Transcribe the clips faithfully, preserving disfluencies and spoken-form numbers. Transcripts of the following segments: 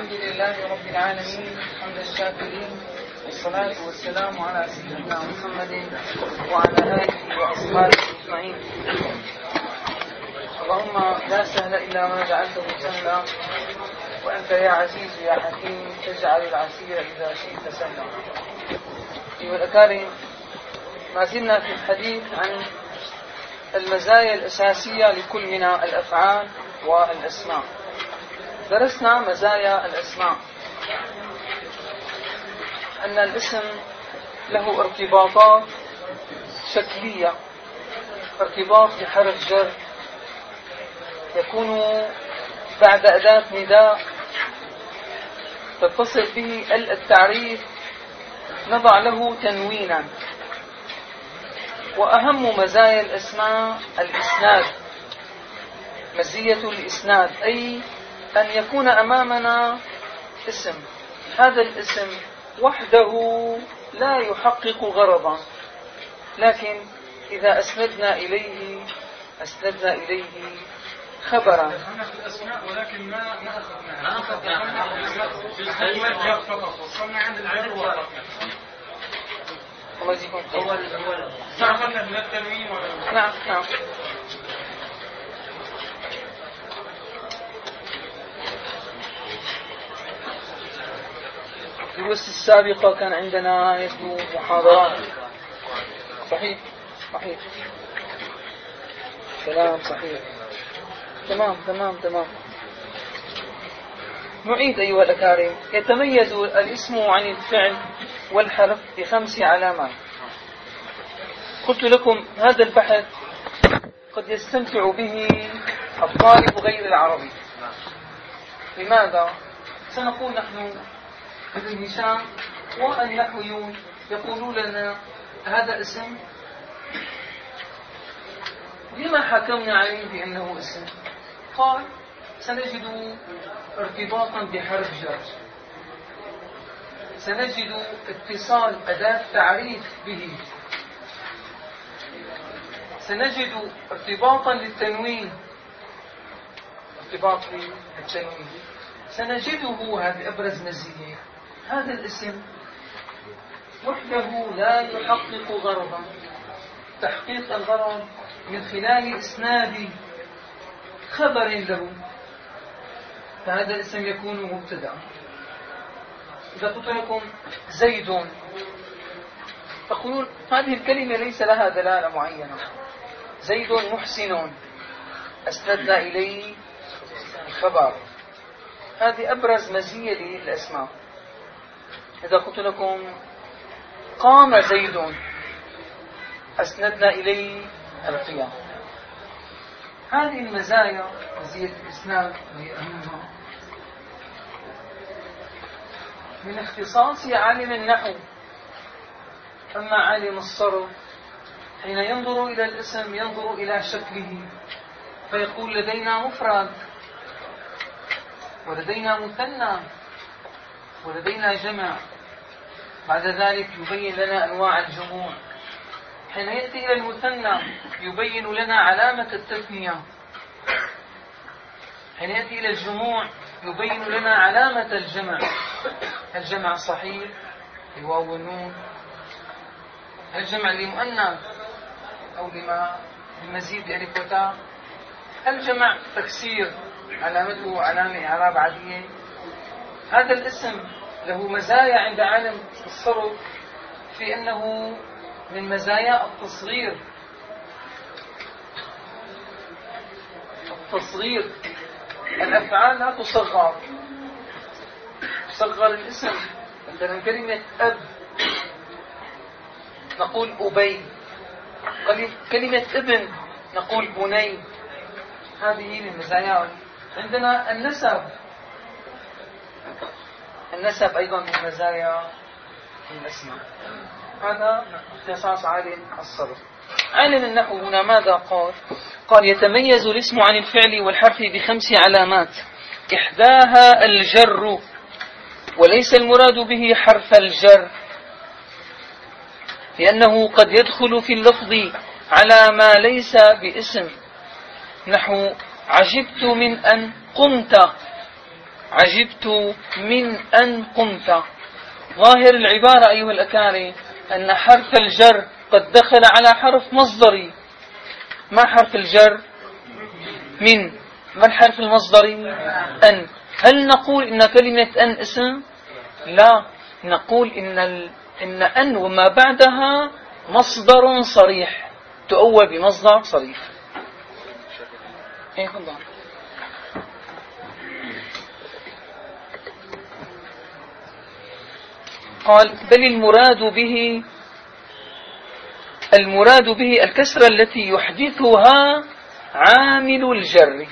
الحمد لله رب العالمين حمد الشاكرين، والصلاة والسلام على سيدنا محمد وعلى آله وأصحابه أجمعين. اللهم لا سهل إلا ما جعلته سهلا، وأنت يا عزيز يا حكيم تجعل العسير إذا شئت سهلا. أيها الأكارم، ما زلنا في الحديث عن المزايا الأساسية لكل من الأفعال والأسماء. درسنا مزايا الأسماء، أن الاسم له ارتباطات شكلية، ارتباط بحرف جر يكون بعد أداة نداء تتصل به التعريف، نضع له تنوينا. وأهم مزايا الأسماء الإسناد، مزية الإسناد، أي أن يكون أمامنا اسم، هذا الاسم وحده لا يحقق غرضا، لكن إذا أسندنا إليه أسندنا إليه خبرا. في الأسماء ولكن ما ما أخذنا ما أخذنا في الكلمات فقط، وصلنا عند العيب فقط. الله يجزيكم خير. أول أول استعملنا من التنوين ولا نعم نعم. في الدروس السابقة كان عندنا يبدو محاضرات. صحيح صحيح كلام صحيح. تمام تمام تمام. نعيد أيها الأكارم. يتميز الاسم عن الفعل والحرف بخمس علامات. قلت لكم هذا البحث قد يستمتع به الطالب غير العربي. لماذا؟ سنقول نحن ابن هشام والنحويون يقولون لنا هذا اسم، لما حكمنا عليه بأنه اسم؟ قال سنجد ارتباطا بحرف جر، سنجد اتصال أداة تعريف به، سنجد ارتباطا للتنوين، ارتباط للتنوين، سنجده هذه أبرز مزية. هذا الاسم وحده لا يحقق غرضا، تحقيق الغرض من خلال إسناد خبر له، فهذا الاسم يكون مبتدأ. إذا قلت لكم زيد تقولون هذه الكلمة ليس لها دلالة معينة، زيد محسن، أسندنا إليه الخبر، هذه أبرز مزية للأسماء. إذا قلت لكم قام زيد، أسندنا إليه القيام. هذه المزايا، مزية الإسناد وهي أهمها، من اختصاص عالم النحو. أما عالم الصرف حين ينظر إلى الاسم ينظر إلى شكله، فيقول لدينا مفرد، ولدينا مثنى، ولدينا جمع. بعد ذلك يبين لنا أنواع الجموع. حين يأتي إلى المثنى يبين لنا علامة التثنية. حين يأتي إلى الجموع يبين لنا علامة الجمع، الجمع صحيح الواو والنون، الجمع لمؤنث أو لما لمزيد ألف وتاء، الجمع تكسير علامته علامة إعراب عادية. هذا الاسم له مزايا عند عالم الصرف في أنه من مزايا التصغير. التصغير، الأفعال لا تصغر، تصغر الاسم. مثلا كلمة أب نقول أبي، كلمة ابن نقول بني. هذه من مزايا. عندنا النسب، النسب أيضا من مزايا الاسماء. هذا اختصاص عالم الصرف. عالم النحو هنا ماذا قال؟ قال يتميز الاسم عن الفعل والحرف بخمس علامات، إحداها الجر، وليس المراد به حرف الجر، لأنه قد يدخل في اللفظ على ما ليس باسم، نحو عجبت من أن قمت، عجبت من أن قمت. ظاهر العبارة أيها الأكارم أن حرف الجر قد دخل على حرف مصدري. ما حرف الجر؟ من. ما الحرف المصدري؟ أن. هل نقول إن كلمة أن اسم؟ لا، نقول إن, ال... إن أن وما بعدها مصدر صريح، تؤول بمصدر صريح. إيه خلص. قال بل المراد به المراد به الكسرة التي يحدثها عامل الجر.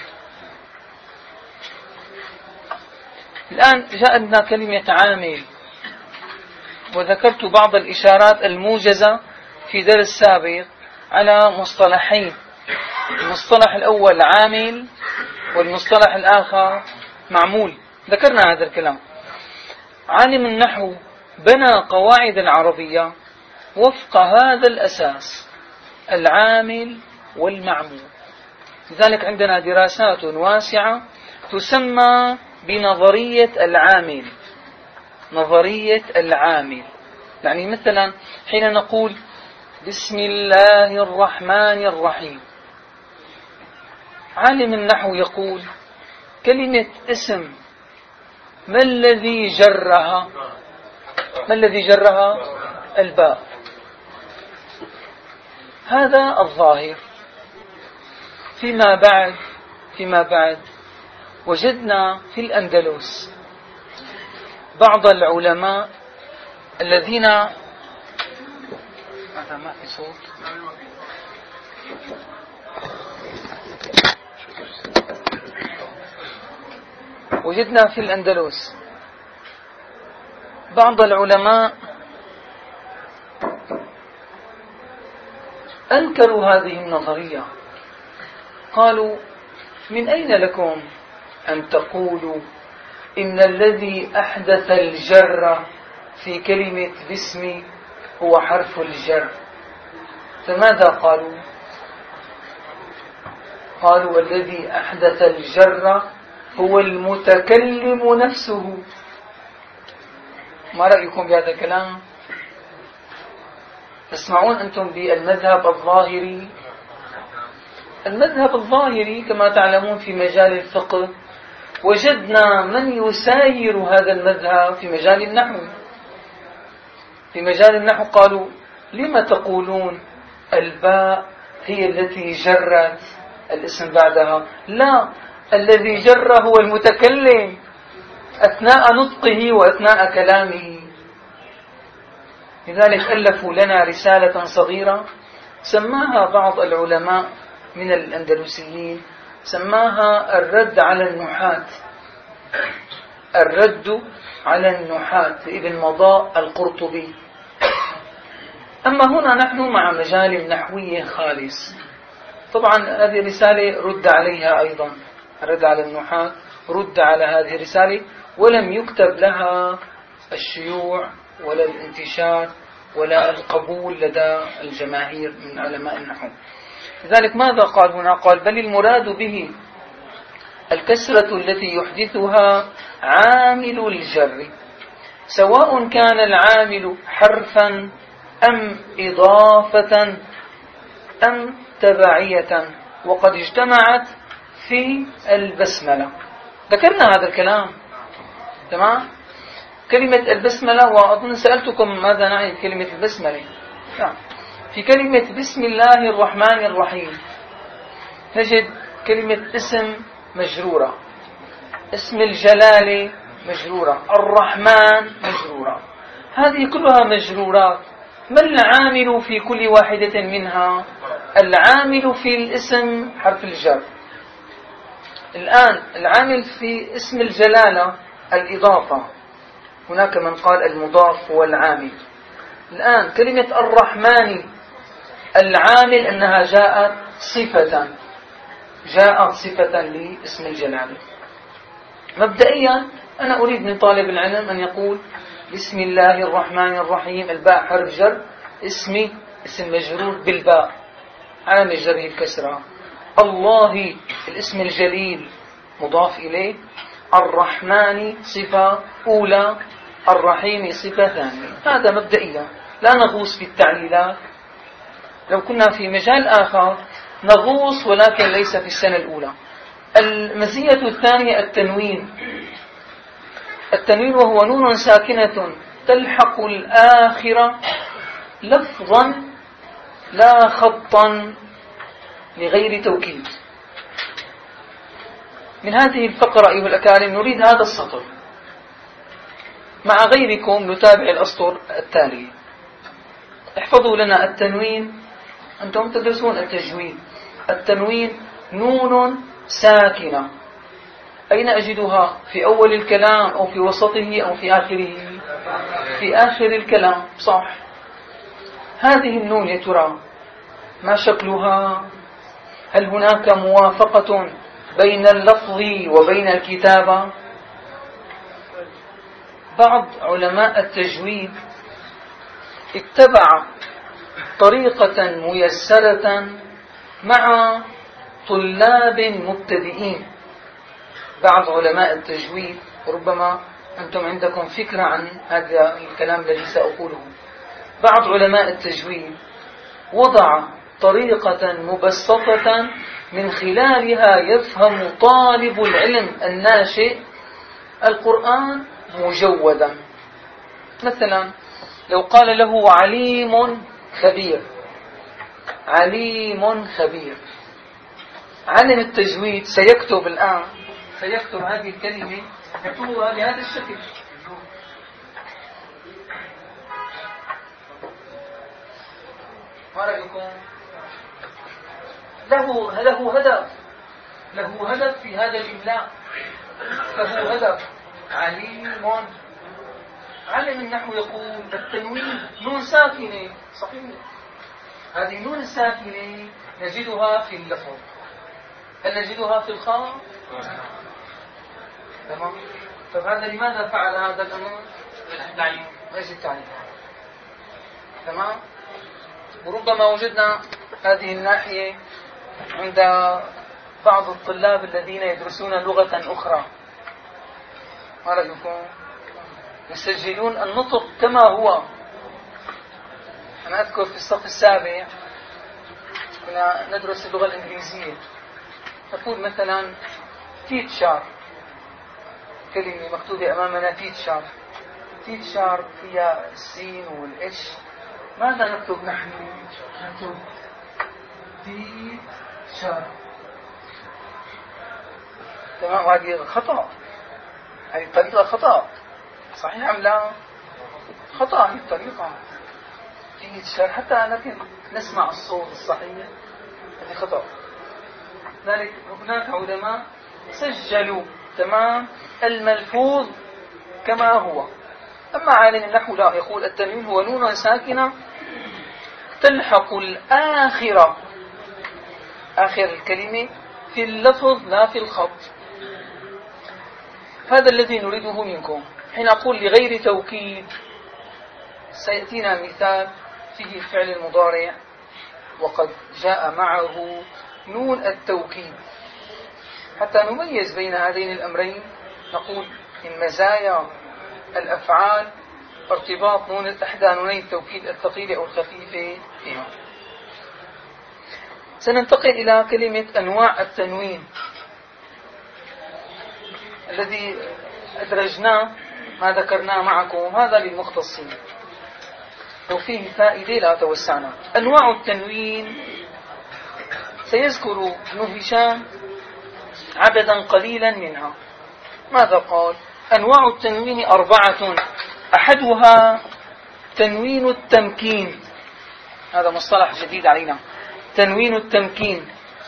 الآن جاءتنا كلمة عامل، وذكرت بعض الإشارات الموجزة في درس سابق على مصطلحين. المصطلح الأول عامل، والمصطلح الآخر معمول. ذكرنا هذا الكلام. عالم النحو بنى قواعد العربية وفق هذا الأساس، العامل والمعمول. لذلك عندنا دراسات واسعة تسمى بنظرية العامل. نظرية العامل يعني مثلا حين نقول بسم الله الرحمن الرحيم، عالم النحو يقول كلمة اسم ما الذي جرها؟ ما الذي جرها؟ الباء. هذا الظاهر. فيما بعد فيما بعد وجدنا في الأندلس بعض العلماء الذين هذا ما في صوت. وجدنا في الأندلس بعض العلماء أنكروا هذه النظرية. قالوا من أين لكم أن تقولوا إن الذي أحدث الجر في كلمة باسم هو حرف الجر؟ فماذا قالوا؟ قالوا الذي أحدث الجر هو المتكلم نفسه. ما رأيكم بهذا الكلام؟ تسمعون أنتم بالمذهب الظاهري. المذهب الظاهري كما تعلمون في مجال الفقه وجدنا من يساير هذا المذهب في مجال النحو. في مجال النحو قالوا لما تقولون الباء هي التي جرت الاسم بعدها؟ لا، الذي جر هو المتكلم أثناء نطقه وأثناء كلامه. لذلك ألفوا لنا رسالة صغيرة سماها بعض العلماء من الأندلسيين، سماها الرد على النحاة. الرد على النحاة لابن مضاء القرطبي. أما هنا نحن مع مجال نحوي خالص. طبعا هذه الرسالة رد عليها أيضا، الرد على النحاة رد على هذه الرسالة، ولم يكتب لها الشيوع ولا الانتشار ولا القبول لدى الجماهير من علماء النحو. لذلك ماذا قال هنا؟ قال بل المراد به الكسرة التي يحدثها عامل الجر، سواء كان العامل حرفا أم إضافة أم تبعية، وقد اجتمعت في البسملة. ذكرنا هذا الكلام تمام. كلمة البسملة، وأظن سألتكم ماذا نعني بكلمة البسملة. نعم. في كلمة بسم الله الرحمن الرحيم نجد كلمة اسم مجرورة، اسم الجلالة مجرورة، الرحمن مجرورة. هذه كلها مجرورات. ما العامل في كل واحدة منها؟ العامل في الاسم حرف الجر. الآن العامل في اسم الجلالة الإضافة، هناك من قال المضاف هو العامل. الآن كلمة الرحمن العامل أنها جاءت صفة، جاءت صفة لاسم الجلالة. مبدئيا أنا أريد من طالب العلم أن يقول بسم الله الرحمن الرحيم، الباء حرف جر، اسمي اسم مجرور بالباء عامل جره الكسرة. الله الاسم الجليل مضاف إليه، الرحمن صفة أولى، الرحيم صفة ثانية. هذا مبدئيا، لا نغوص في التعليلات. لو كنا في مجال آخر نغوص، ولكن ليس في السنة الأولى. المزية الثانية التنوين. التنوين وهو نون ساكنة تلحق الآخرة لفظا لا خطا لغير توكيد. من هذه الفقرة أيها الأكارم نريد هذا السطر، مع غيركم نتابع الأسطر التالي. احفظوا لنا التنوين، أنتم تدرسون التجويد. التنوين نون ساكنة، أين أجدها؟ في أول الكلام أو في وسطه أو في آخره؟ في آخر الكلام، صح. هذه النون يا ترى ما شكلها؟ هل هناك موافقة بين اللفظ وبين الكتابة؟ بعض علماء التجويد اتبع طريقة ميسرة مع طلاب مبتدئين. بعض علماء التجويد، وربما أنتم عندكم فكرة عن هذا الكلام الذي سأقوله، بعض علماء التجويد وضع طريقة مبسطة من خلالها يفهم طالب العلم الناشئ القرآن مجودا. مثلا لو قال له عليم خبير، عليم خبير، علم التجويد سيكتب الآن، سيكتب هذه الكلمة، يكتبها بهذا الشكل. ما رأيكم؟ له له هدف، له هدف في هذا الإملاء، له هدف. عليم، علم النحو يقول التنوين نون ساكنة، صحيح. هذه النون الساكنة نجدها في اللفظ، هل نجدها في الخاء؟ تمام. فهذا لماذا فعل هذا الأمر؟ التعليم، ليس التعليم. تمام. وربما وجدنا هذه الناحية عند بعض الطلاب الذين يدرسون لغة أخرى. ما رأيكم؟ يسجلون النطق كما هو. أنا أذكر في الصف السابع كنا ندرس اللغة الإنجليزية، نقول مثلا تيتشار، كلمة مكتوبة أمامنا تيتشار، تيتشار فيها السين والإتش، ماذا نكتب نحن؟ نكتب تيتشار. تمام. وهذه خطأ، هذه الطريقة خطأ، صحيح أم لا؟ خطأ هذه الطريقة، تيتشار، حتى لكن نسمع الصوت الصحيح، هذه خطأ. ذلك هناك علماء سجلوا تمام الملفوظ كما هو. أما عالم النحو لا، يقول التنوين هو نون ساكنة تلحق الآخرة، آخر الكلمة، في اللفظ لا في الخط. هذا الذي نريده منكم. حين أقول لغير توكيد، سيأتينا مثال فيه الفعل المضارع وقد جاء معه نون التوكيد. حتى نميز بين هذين الأمرين نقول من مزايا الأفعال ارتباط نون إحدى نوني التوكيد الثقيلة أو الخفيفة فيها. سننتقل إلى كلمة أنواع التنوين الذي أدرجناه، ما ذكرناه معكم، هذا للمختصين، لو فيه فائدة لا توسعنا. أنواع التنوين سيذكر ابن هشام عددا قليلا منها. ماذا قال؟ أنواع التنوين أربعة، أحدها تنوين التمكين، هذا مصطلح جديد علينا، تنوين التمكين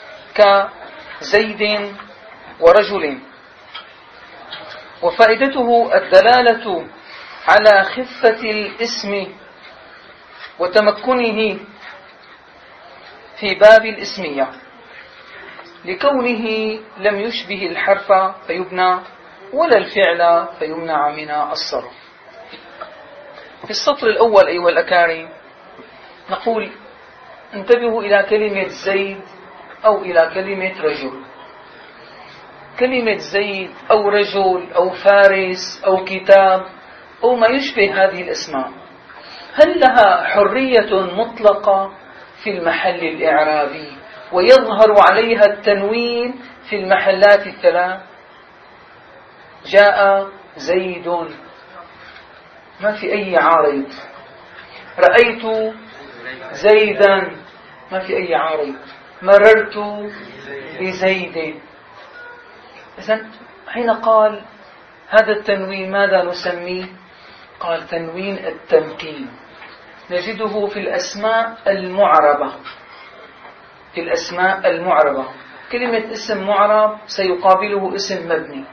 كزيد ورجل، وفائدته الدلالة على خفة الاسم وتمكنه في باب الاسمية، لكونه لم يشبه الحرف فيبنى ولا الفعل فيمنع من الصرف. في السطر الأول أيها الأكارم نقول انتبهوا إلى كلمة زيد أو إلى كلمة رجل. كلمة زيد أو رجل أو فارس أو كتاب أو ما يشبه هذه الأسماء، هل لها حرية مطلقة في المحل الإعرابي ويظهر عليها التنوين في المحلات الثلاث؟ جاء زيد ما في أي عارض، رأيت زيدا ما في أي عارض، مررت بزيد. إذن حين قال هذا التنوين ماذا نسميه؟ قال تنوين التمكين، نجده في الأسماء المعربة. في الأسماء المعربة كلمة اسم معرب سيقابله اسم مبني،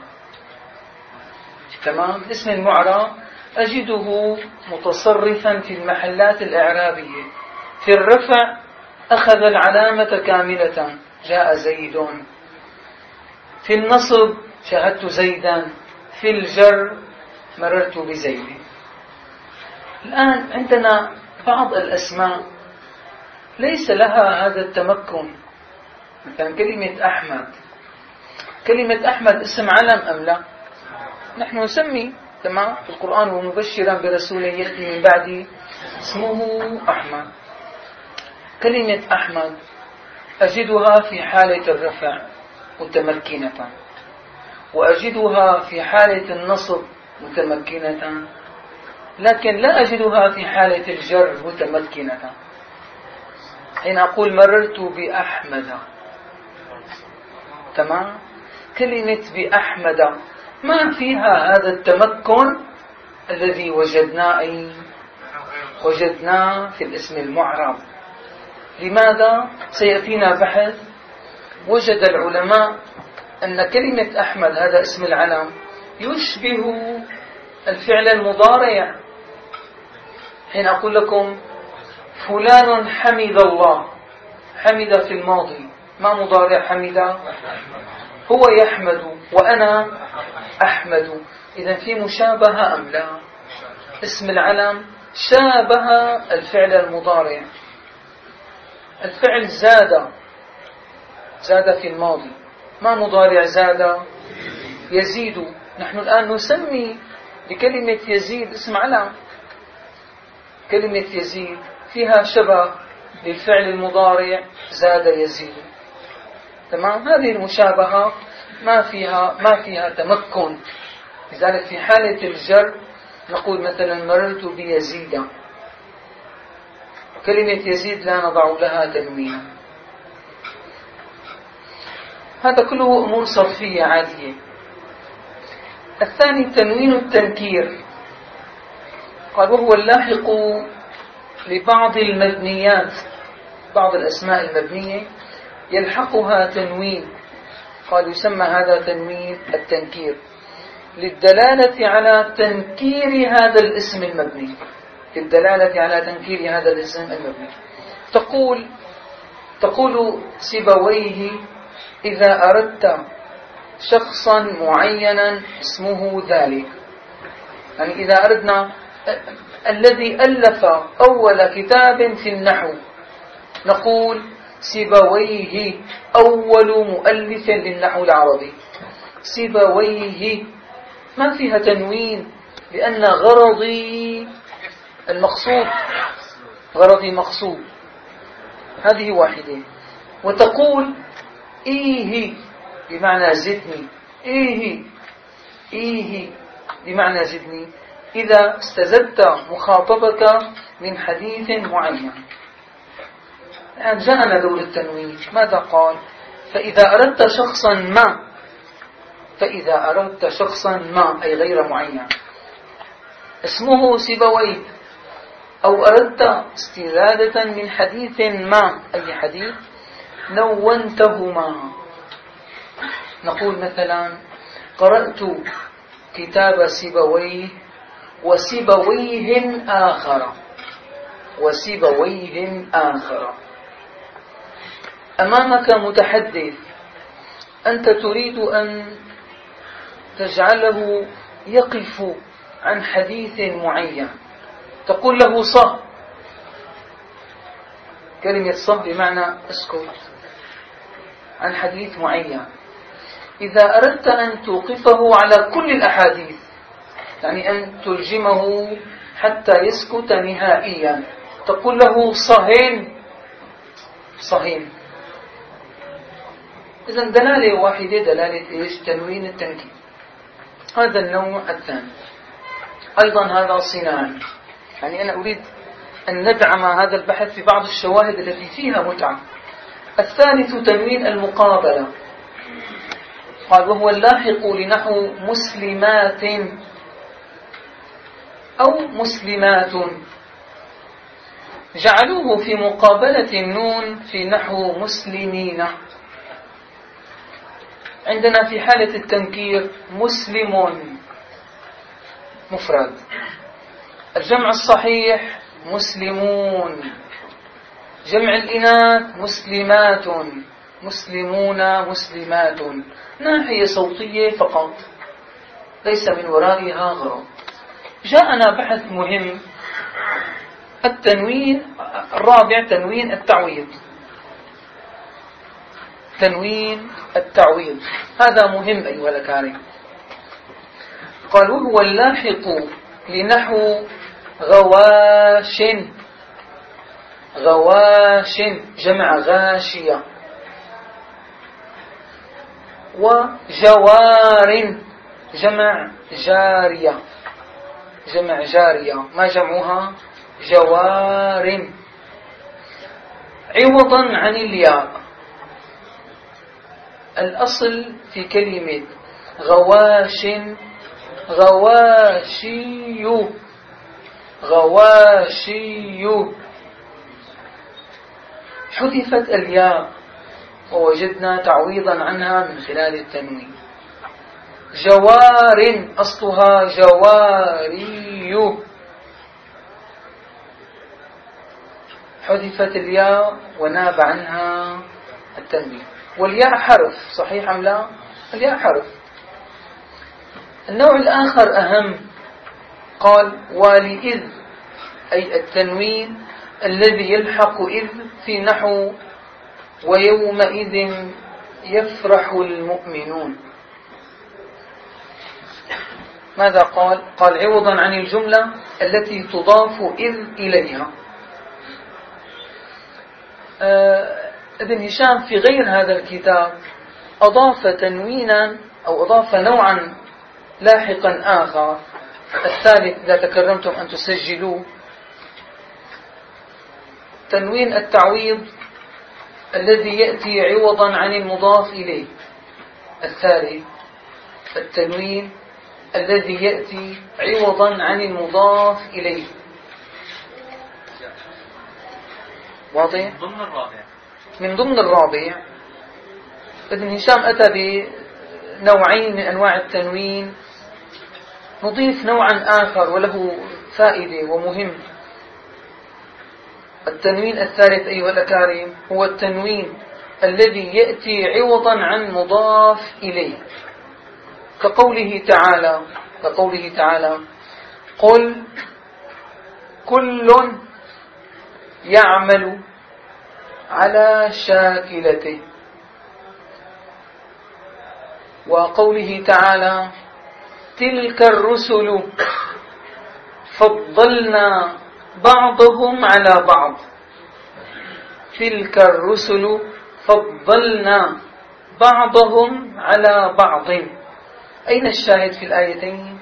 تمام؟ اسم المعرب أجده متصرفا في المحلات الإعرابية. في الرفع أخذ العلامة كاملة، جاء زيد. في النصب شاهدت زيدا. في الجر مررت بزيد. الآن عندنا بعض الأسماء ليس لها هذا التمكن، مثلا كلمة أحمد. كلمة أحمد اسم علم أم لا؟ نحن نسمي تمام في القرآن ومبشرا برسول يأتي من بعدي اسمه أحمد. كلمة أحمد أجدها في حالة الرفع متمكنة، وأجدها في حالة النصب متمكنة، لكن لا أجدها في حالة الجر متمكنة. حين أقول مررت بأحمد، تمام؟ كلمة بأحمد ما فيها هذا التمكن الذي وجدناه أي وجدناه في الاسم المعرب. لماذا؟ سيأتينا بحث. وجد العلماء أن كلمة أحمد هذا اسم العلم يشبه الفعل المضارع. حين أقول لكم فلان حمد الله، حمد في الماضي، ما مضارع حمد؟ هو يحمد وأنا أحمد. إذن في مشابهة أم لا؟ اسم العلم شابه الفعل المضارع. الفعل زاد، زاد في الماضي، ما مضارع زاد؟ يزيد. نحن الآن نسمي بكلمة يزيد اسم علم. كلمة يزيد فيها شبه للفعل المضارع زاد يزيد، تمام؟ هذه المشابهة ما فيها ما فيها تمكن. لذلك في حالة الجر نقول مثلا مررت بيزيد. كلمة يزيد لا نضع لها تنوين. هذا كله أمور صرفية عادية. الثاني تنوين التنكير، قال وهو اللاحق لبعض المبنيات، بعض الأسماء المبنية يلحقها تنوين، قال يسمى هذا تنوين التنكير للدلالة على تنكير هذا الاسم المبني، للدلالة على تنكير هذا الاسم المبني. تقول تقول سيبويه إذا أردت شخصا معينا اسمه ذلك، يعني إذا أردنا الذي ألف أول كتاب في النحو نقول سيبويه أول مؤلف للنحو العربي. سيبويه ما فيها تنوين لأن غرضي المقصود، غرضي مقصود. هذه واحدة. وتقول إيه بمعنى زدني، إيه إيه بمعنى زدني إذا استزدت مخاطبك من حديث معين. الآن جاءنا دور التنوين، ماذا قال؟ فإذا أردت شخصا ما، فإذا أردت شخصا ما أي غير معين اسمه سيبويه، أو أردت استزادة من حديث ما أي حديث نونتهما. نقول مثلا قرأت كتاب سيبويه وسيبويه آخر، وسيبويه آخر. أمامك متحدث أنت تريد أن تجعله يقف عن حديث معين، تقول له صه. كلمة صه بمعنى اسكت عن حديث معين. إذا أردت أن توقفه على كل الأحاديث، يعني أن تلجمه حتى يسكت نهائيا، تقول له صهين صهين. إذن دلالة واحدة، دلالة إيش؟ تنوين التنكير. هذا النوع الثاني أيضا هذا صناعي، يعني أنا أريد أن ندعم هذا البحث في بعض الشواهد التي فيها متعة. الثالث تنوين المقابلة، قال وهو اللاحق لنحو مسلمات أو مسلمات، جعلوه في مقابلة النون في نحو مسلمين. عندنا في حالة التنكير مسلم مفرد، الجمع الصحيح مسلمون، جمع الإناث مسلمات، مسلمون مسلمات، ناحية صوتية فقط ليس من ورائها غرض. جاءنا بحث مهم، التنوين الرابع تنوين التعويض. تنوين التعويض هذا مهم أيها الأكارم. قال وهو اللاحق لنحو غواش، غواش جمع غاشية، وجوار جمع جارية، جمع جارية ما جمعها؟ جوار، عوضا عن الياء. الأصل في كلمة غواش غواشي، غواشي، حذفت الياء ووجدنا تعويضا عنها من خلال التنوين. جوار أصلها جواري، حذفت الياء وناب عنها التنوين. والياء حرف صحيح أم لا؟ الياء حرف. النوع الآخر أهم، قال ولإذ، أي التنوين الذي يلحق إذ في نحو ويومئذ يفرح المؤمنون. ماذا قال؟ قال عوضا عن الجملة التي تضاف إذ إليها. آه ابن هشام في غير هذا الكتاب أضاف تنوينا أو أضاف نوعا لاحقا آخر، الثالث إذا تكرمتم أن تسجلوه، تنوين التعويض الذي يأتي عوضا عن المضاف إليه. الثالث التنوين الذي يأتي عوضا عن المضاف إليه. واضح؟ ضمن الرابع، من ضمن الرابع ابن هشام أتى بنوعين من أنواع التنوين، نضيف نوعا آخر وله فائدة ومهم. التنوين الثالث أيها الأكارم هو التنوين الذي يأتي عوضا عن مضاف إليه، كقوله تعالى كقوله تعالى قل كل يعمل على شاكلته، وقوله تعالى تلك الرسل فضلنا بعضهم على بعض، تلك الرسل فضلنا بعضهم على بعض. أين الشاهد في الآيتين؟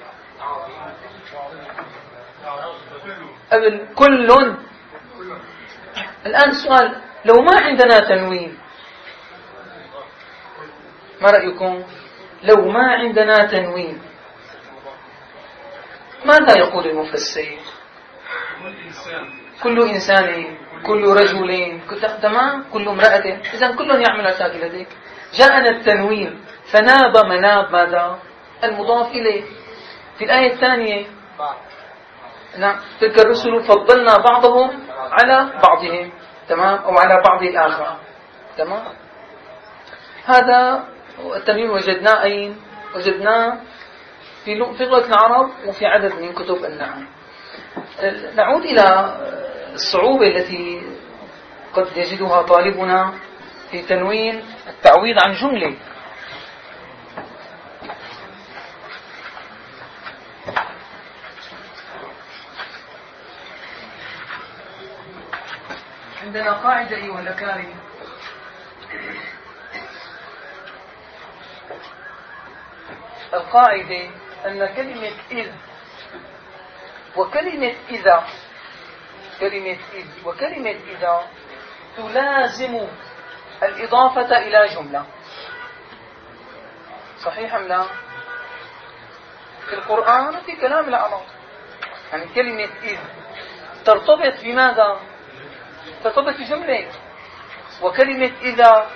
قبل كل. الآن السؤال، لو ما عندنا تنوين، ما رأيكم؟ لو ما عندنا تنوين ماذا يقول المفسر؟ كل إنسان، كل رجل، تمام، كل امرأة، إذن كل يعمل على شاكلته. جاءنا التنوين فناب مناب ماذا؟ المضاف إليه. في الآية الثانية نعم تلك الرسل فضلنا بعضهم على بعضهم، تمام، أو على بعض الآخر، تمام. هذا التنوين وجدناه أين؟ وجدناه في لغة العرب وفي عدد من كتب النحو. نعود إلى الصعوبة التي قد يجدها طالبنا في تنوين التعويض عن جملة. عندنا قاعدة أيها الأكارم، القاعدة أن كلمة إذ وكلمة إذا كلمة إذ وكلمة إذا تلازم الإضافة إلى جملة. صحيح أم لا؟ في القرآن في كلام العرب يعني كلمة إذ ترتبط بماذا؟ ترتبط بجملة، وكلمة إذا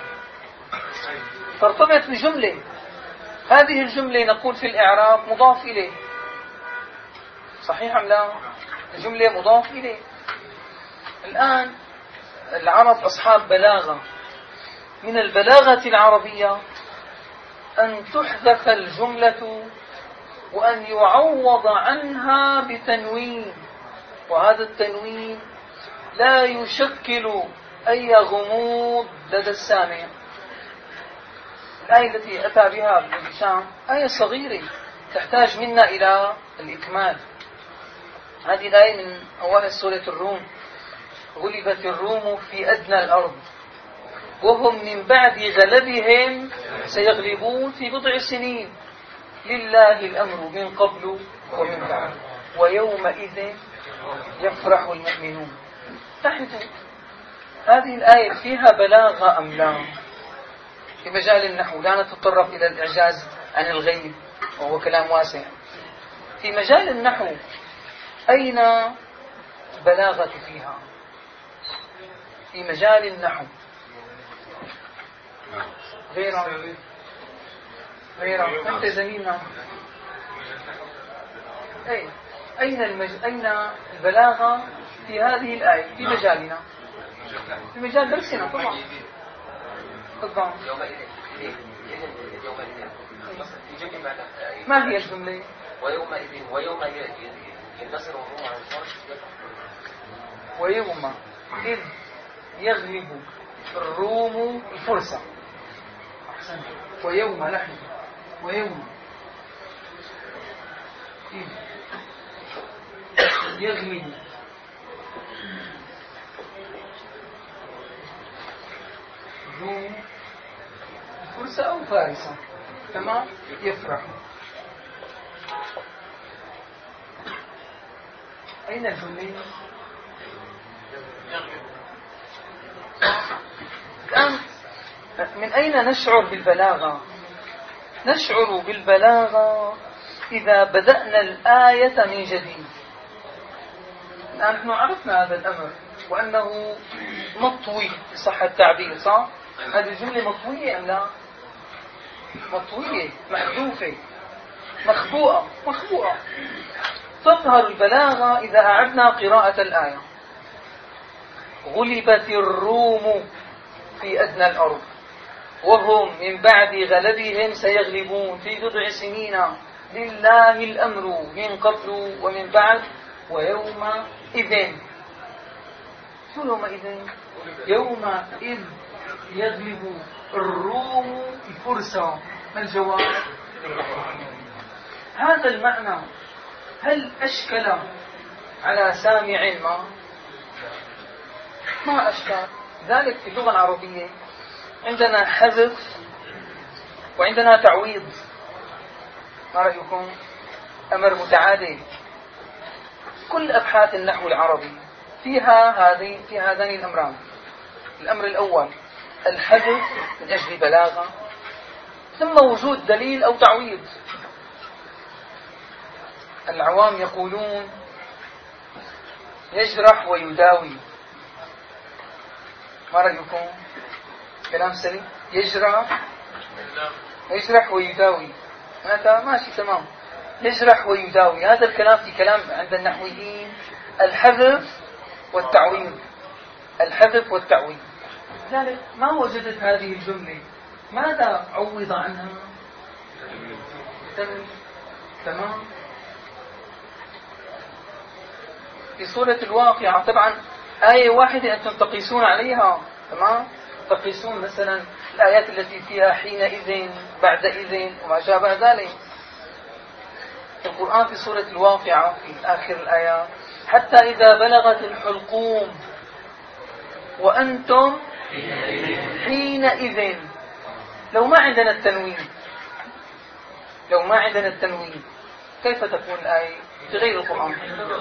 ترتبط بجملة. هذه الجملة نقول في الإعراب مضاف إليه. صحيح أم لا؟ الجملة مضاف إليه. الآن العرب أصحاب بلاغة، من البلاغة العربية أن تحذف الجملة وأن يعوض عنها بتنوين، وهذا التنوين لا يشكل أي غموض لدى السامع. الآية التي أتى بها ابن هشام آية صغيرة تحتاج منا إلى الإكمال. هذه الآية من أول سورة الروم: غلبت الروم في أدنى الأرض وهم من بعد غلبهم سيغلبون في بضع سنين لله الأمر من قبل ومن بعد ويومئذ يفرح المؤمنون. لاحظوا هذه الآية فيها بلاغة أم لا؟ في مجال النحو لا نتطرق إلى الإعجاز عن الغيب وهو كلام واسع. في مجال النحو أين بلاغة فيها؟ في مجال النحو غيره غيره أنت زميلنا أي أين المج... أين البلاغة في هذه الآية في مجالنا، في مجال درسنا طبعا. طبعا ما هي الجملة؟ ويومئذ ويوم ينتصر الروم على الفرس ويوم إذ يغلب الروم الفرس. أحسنت. ويوم لحظة ويوم إذ يغلب الروم الفرس أو فارسة تمام يفرح. أين الجملة؟ الآن من أين نشعر بالبلاغة؟ نشعر بالبلاغة إذا بدأنا الآية من جديد. الآن نحن عرفنا هذا الأمر وأنه مطوي صح التعبير، صح؟ هذه الجملة مطوية أم لا؟ مطوية، محذوفة، مخبوءة مخبوءة. تظهر البلاغة إذا أعدنا قراءة الآية: غلبت الروم في أدنى الأرض وهم من بعد غلبهم سيغلبون في بضع سنين لله الأمر من قبل ومن بعد ويومئذ. شو يومئذ؟ يومئذ يغلب الروم الفرسا. ما الجواب؟ هذا المعنى هل أشكل على سامع ما؟ ما أشكل. ذلك في اللغة العربية عندنا حذف وعندنا تعويض. ما رأيكم؟ أمر متعادل. كل أبحاث النحو العربي فيها هذه في هذين الأمران. الأمر الأول الحذف من أجل بلاغة، ثم وجود دليل أو تعويض. العوام يقولون يجرح ويداوي. ما رأيكم؟ كلام سليم. يجرح يجرح ويداوي هذا ماشي تمام. يجرح ويداوي هذا الكلام في كلام عند النحويين الحذف والتعويض. الحذف والتعويض. لذلك ما وجدت هذه الجملة ماذا عوض عنها؟ تمام. في سورة الواقعة طبعا آية واحدة أنتم تقيسون عليها، تمام. تقيسون مثلا الآيات التي فيها حينئذ بعدئذ وما شابه ذلك. في القرآن في سورة الواقعة في آخر الآيات: حتى إذا بلغت الحلقوم وأنتم حينئذ. لو ما عندنا التنوين لو ما عندنا التنوين كيف تكون الآية في غير القرآن؟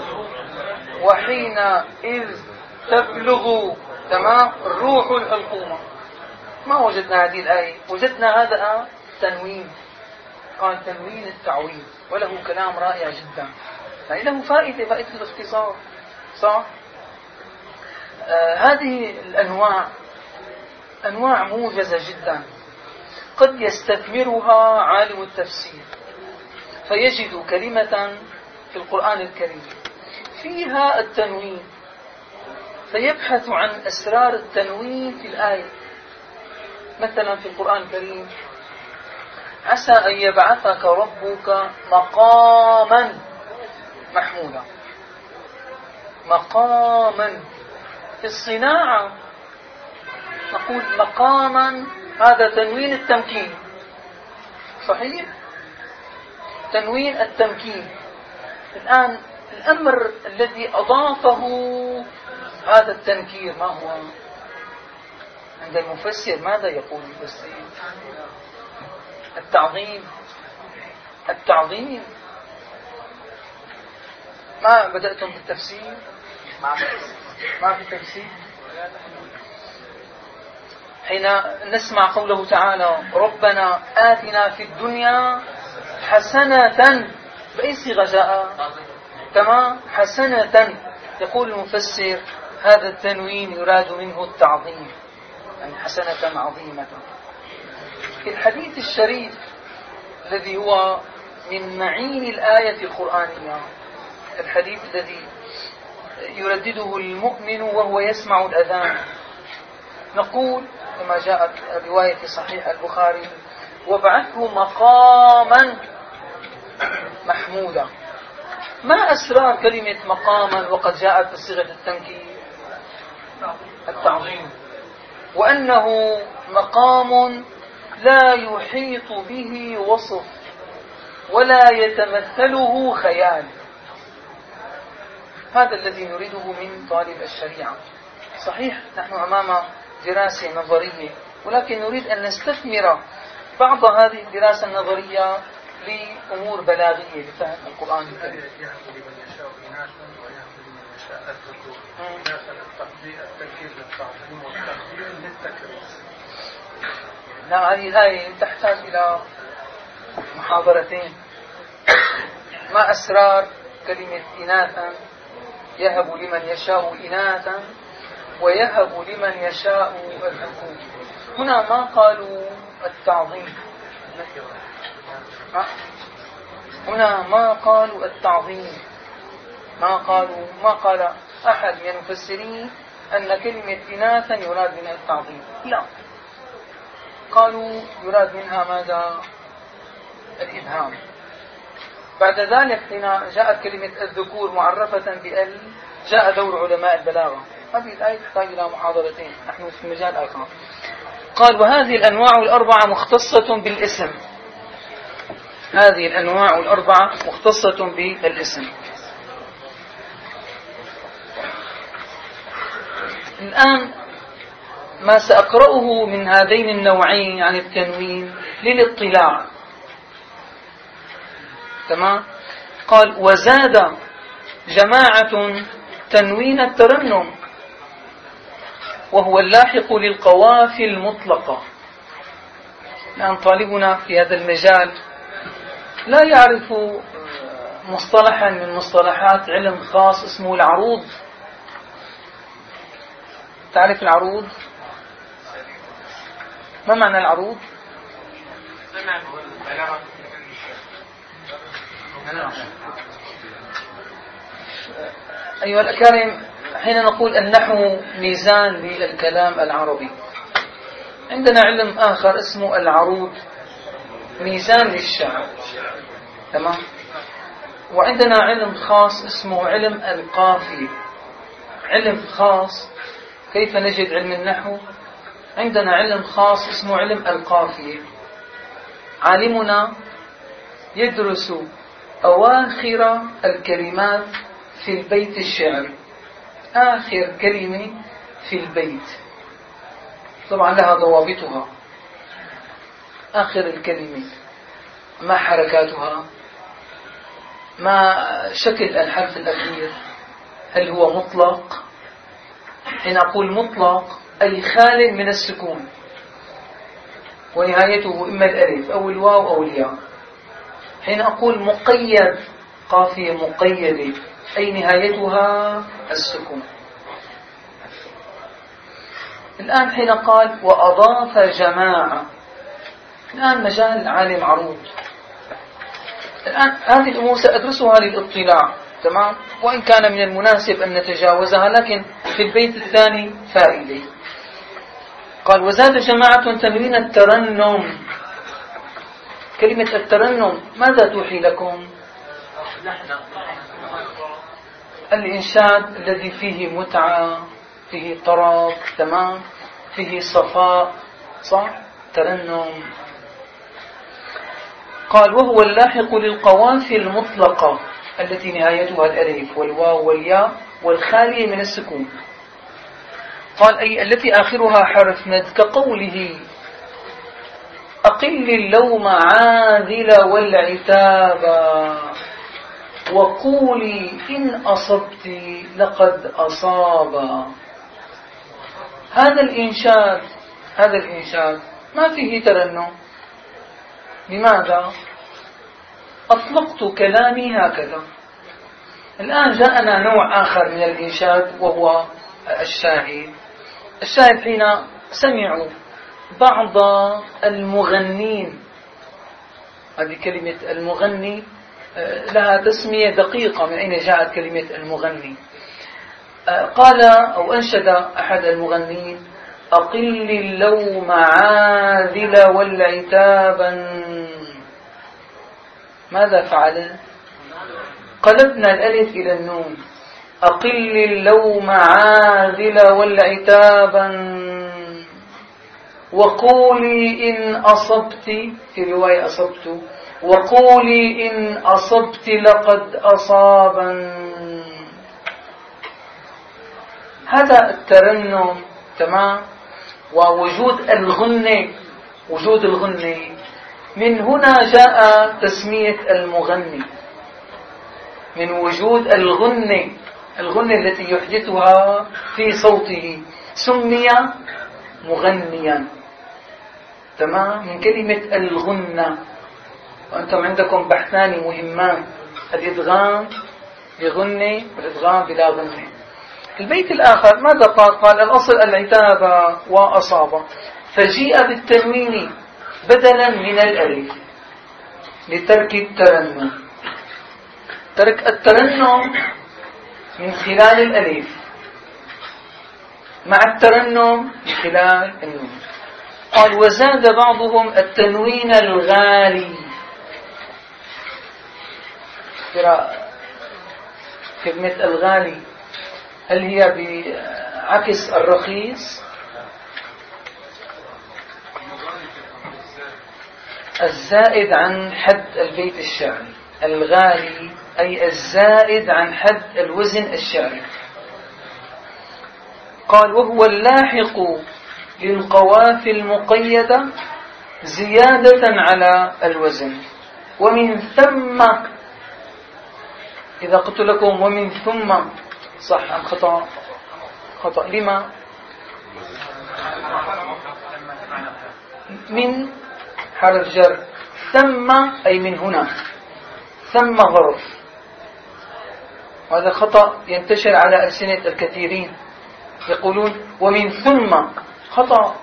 وحينئذ تبلغ تمام الروح الحلقومة. ما وجدنا هذه الآية، وجدنا هذا تنوين، قال تنوين التعويض، وله كلام رائع جدا، فإنه فائدة فائدة الاختصار صح. آه هذه الأنواع أنواع موجزة جدا قد يستثمرها عالم التفسير فيجد كلمة في القرآن الكريم فيها التنوين فيبحث عن أسرار التنوين في الآية. مثلا في القرآن الكريم عسى أن يبعثك ربك مقاما محمودا. مقاما في الصناعة نقول مقاما، هذا تنوين التمكين صحيح، تنوين التمكين. الآن الأمر الذي أضافه هذا التنكير ما هو؟ عند المفسر ماذا يقول المفسر؟ التعظيم. التعظيم. ما بدأتم بالتفسير؟ ما في تفسير. حين نسمع قوله تعالى ربنا آتنا في الدنيا حسنة، بأي صيغة جاء؟ تمام حسنة. يقول المفسر هذا التنوين يراد منه التعظيم، يعني حسنة عظيمة. في الحديث الشريف الذي هو من معين الآية القرآنية، الحديث الذي يردده المؤمن وهو يسمع الأذان، نقول كما جاءت رواية صحيح البخاري وابعثه مقاما محمودا. ما أسرار كلمة مقاما وقد جاءت بصيغة التنكير؟ التعظيم، وأنه مقام لا يحيط به وصف ولا يتمثله خيال. هذا الذي نريده من طالب الشريعة. صحيح نحن أمام دراسة نظرية، ولكن نريد أن نستثمر بعض هذه الدراسة النظرية لأمور بلاغية لفهم القرآن الكريم. نعم هذه الآية تحتاج إلى محاضرتين. ما أسرار كلمة إناثا؟ يهب لمن يشاء إناثا ويهب لمن يشاء الذكور. هنا ما قالوا التعظيم، هنا ما قالوا التعظيم، ما قالوا ما قال أحد من المفسرين أن كلمة إناثا يراد منها التعظيم، لا، قالوا يراد منها ماذا؟ الإبهام. بعد ذلك حين جاءت كلمة الذكور معرفة بال جاء دور علماء البلاغة. هذه الآية تحتاج إلى محاضرتين، نحن في مجال آخر. قال وهذه الأنواع الأربعة مختصة بالاسم. هذه الأنواع الأربعة مختصة بالاسم. الآن ما سأقرأه من هذين النوعين عن التنوين للاطلاع. تمام. قال وزاد جماعة تنوين الترنم وهو اللاحق للقوافي المطلقة. الآن طالبنا في هذا المجال لا يعرف مصطلحا من مصطلحات علم خاص اسمه العروض. تعرف العروض؟ ما معنى العروض؟ أيها الأكارم، حين نقول النحو ميزان للكلام العربي، عندنا علم آخر اسمه العروض، ميزان للشعر. تمام. وعندنا علم خاص اسمه علم القافية، علم خاص. كيف نجد علم النحو؟ عندنا علم خاص اسمه علم القافية. عالمنا يدرس أواخر الكلمات في البيت الشعري، آخر كلمة في البيت طبعا لها ضوابطها. آخر الكلمة ما حركاتها، ما شكل الحرف الأخير، هل هو مطلق؟ حين أقول مطلق أي خال من السكون ونهايته إما الألف أو الواو أو الياء. حين أقول مقيد قافية مقيدة أي نهايتها السكون. الآن حين قال وأضاف جماعة، الآن مجال عالم عروض. الآن هذه الأمور سأدرسها للاطلاع، تمام، وإن كان من المناسب أن نتجاوزها، لكن في البيت الثاني فائدة. قال وزاد جماعة تنوين الترنم. كلمة الترنم ماذا توحي لكم؟ الإنشاد الذي فيه متعة، فيه طرب، تمام، فيه صفاء، صح؟ ترنم. قال وهو اللاحق للقوافي المطلقة التي نهايتها الألف والواو والياء والخالية من السكون. قال أي التي آخرها حرف مد، كقوله أقل اللوم عاذل والعتاب وقولي إن أصبت لقد أصاب. هذا الإنشاد هذا الإنشاد ما فيه ترنم. لماذا؟ أطلقت كلامي هكذا. الآن جاءنا نوع آخر من الإنشاد وهو الشاهد. الشاهد حين سمعوا بعض المغنين، هذه كلمة المغني لها تسمية دقيقة، من أين جاءت كلمة المغني؟ قال أو أنشد أحد المغنين أقل اللوم عاذل والعتابا. ماذا فعل؟ قلبنا الألف إلى النون. أقل اللوم عاذل والعتابا وقولي إن أصبت، في رواية أصبت، وقولي إن أصبت لقد أصابا. هذا الترنم، تمام، ووجود الغنة، وجود الغنة من هنا جاء تسمية المغني، من وجود الغنة، الغنة التي يحدثها في صوته سمي مغنيا، تمام، من كلمة الغنة. وأنتم عندكم بحثان مهمان، الإدغام بغنة والإدغام بلا غنة. البيت الآخر ماذا قال؟ قال الأصل العتاب وأصاب، فجيء بالتنوين بدلا من الألف لترك الترنم. ترك الترنم من خلال الألف مع الترنم من خلال النون. قال وزاد بعضهم التنوين الغالي. كلمة الغالي هل هي بعكس الرخيص؟ الزائد عن حد البيت الشعري. الغالي أي الزائد عن حد الوزن الشعري. قال وهو اللاحق للقوافي المقيدة زيادة على الوزن. ومن ثم، إذا قلت لكم ومن ثم صح أم خطأ؟ خطأ. لما؟ من حرف جر، ثم أي من هنا، ثم ظرف، وهذا خطأ ينتشر على ألسنة الكثيرين، يقولون ومن ثم، خطأ.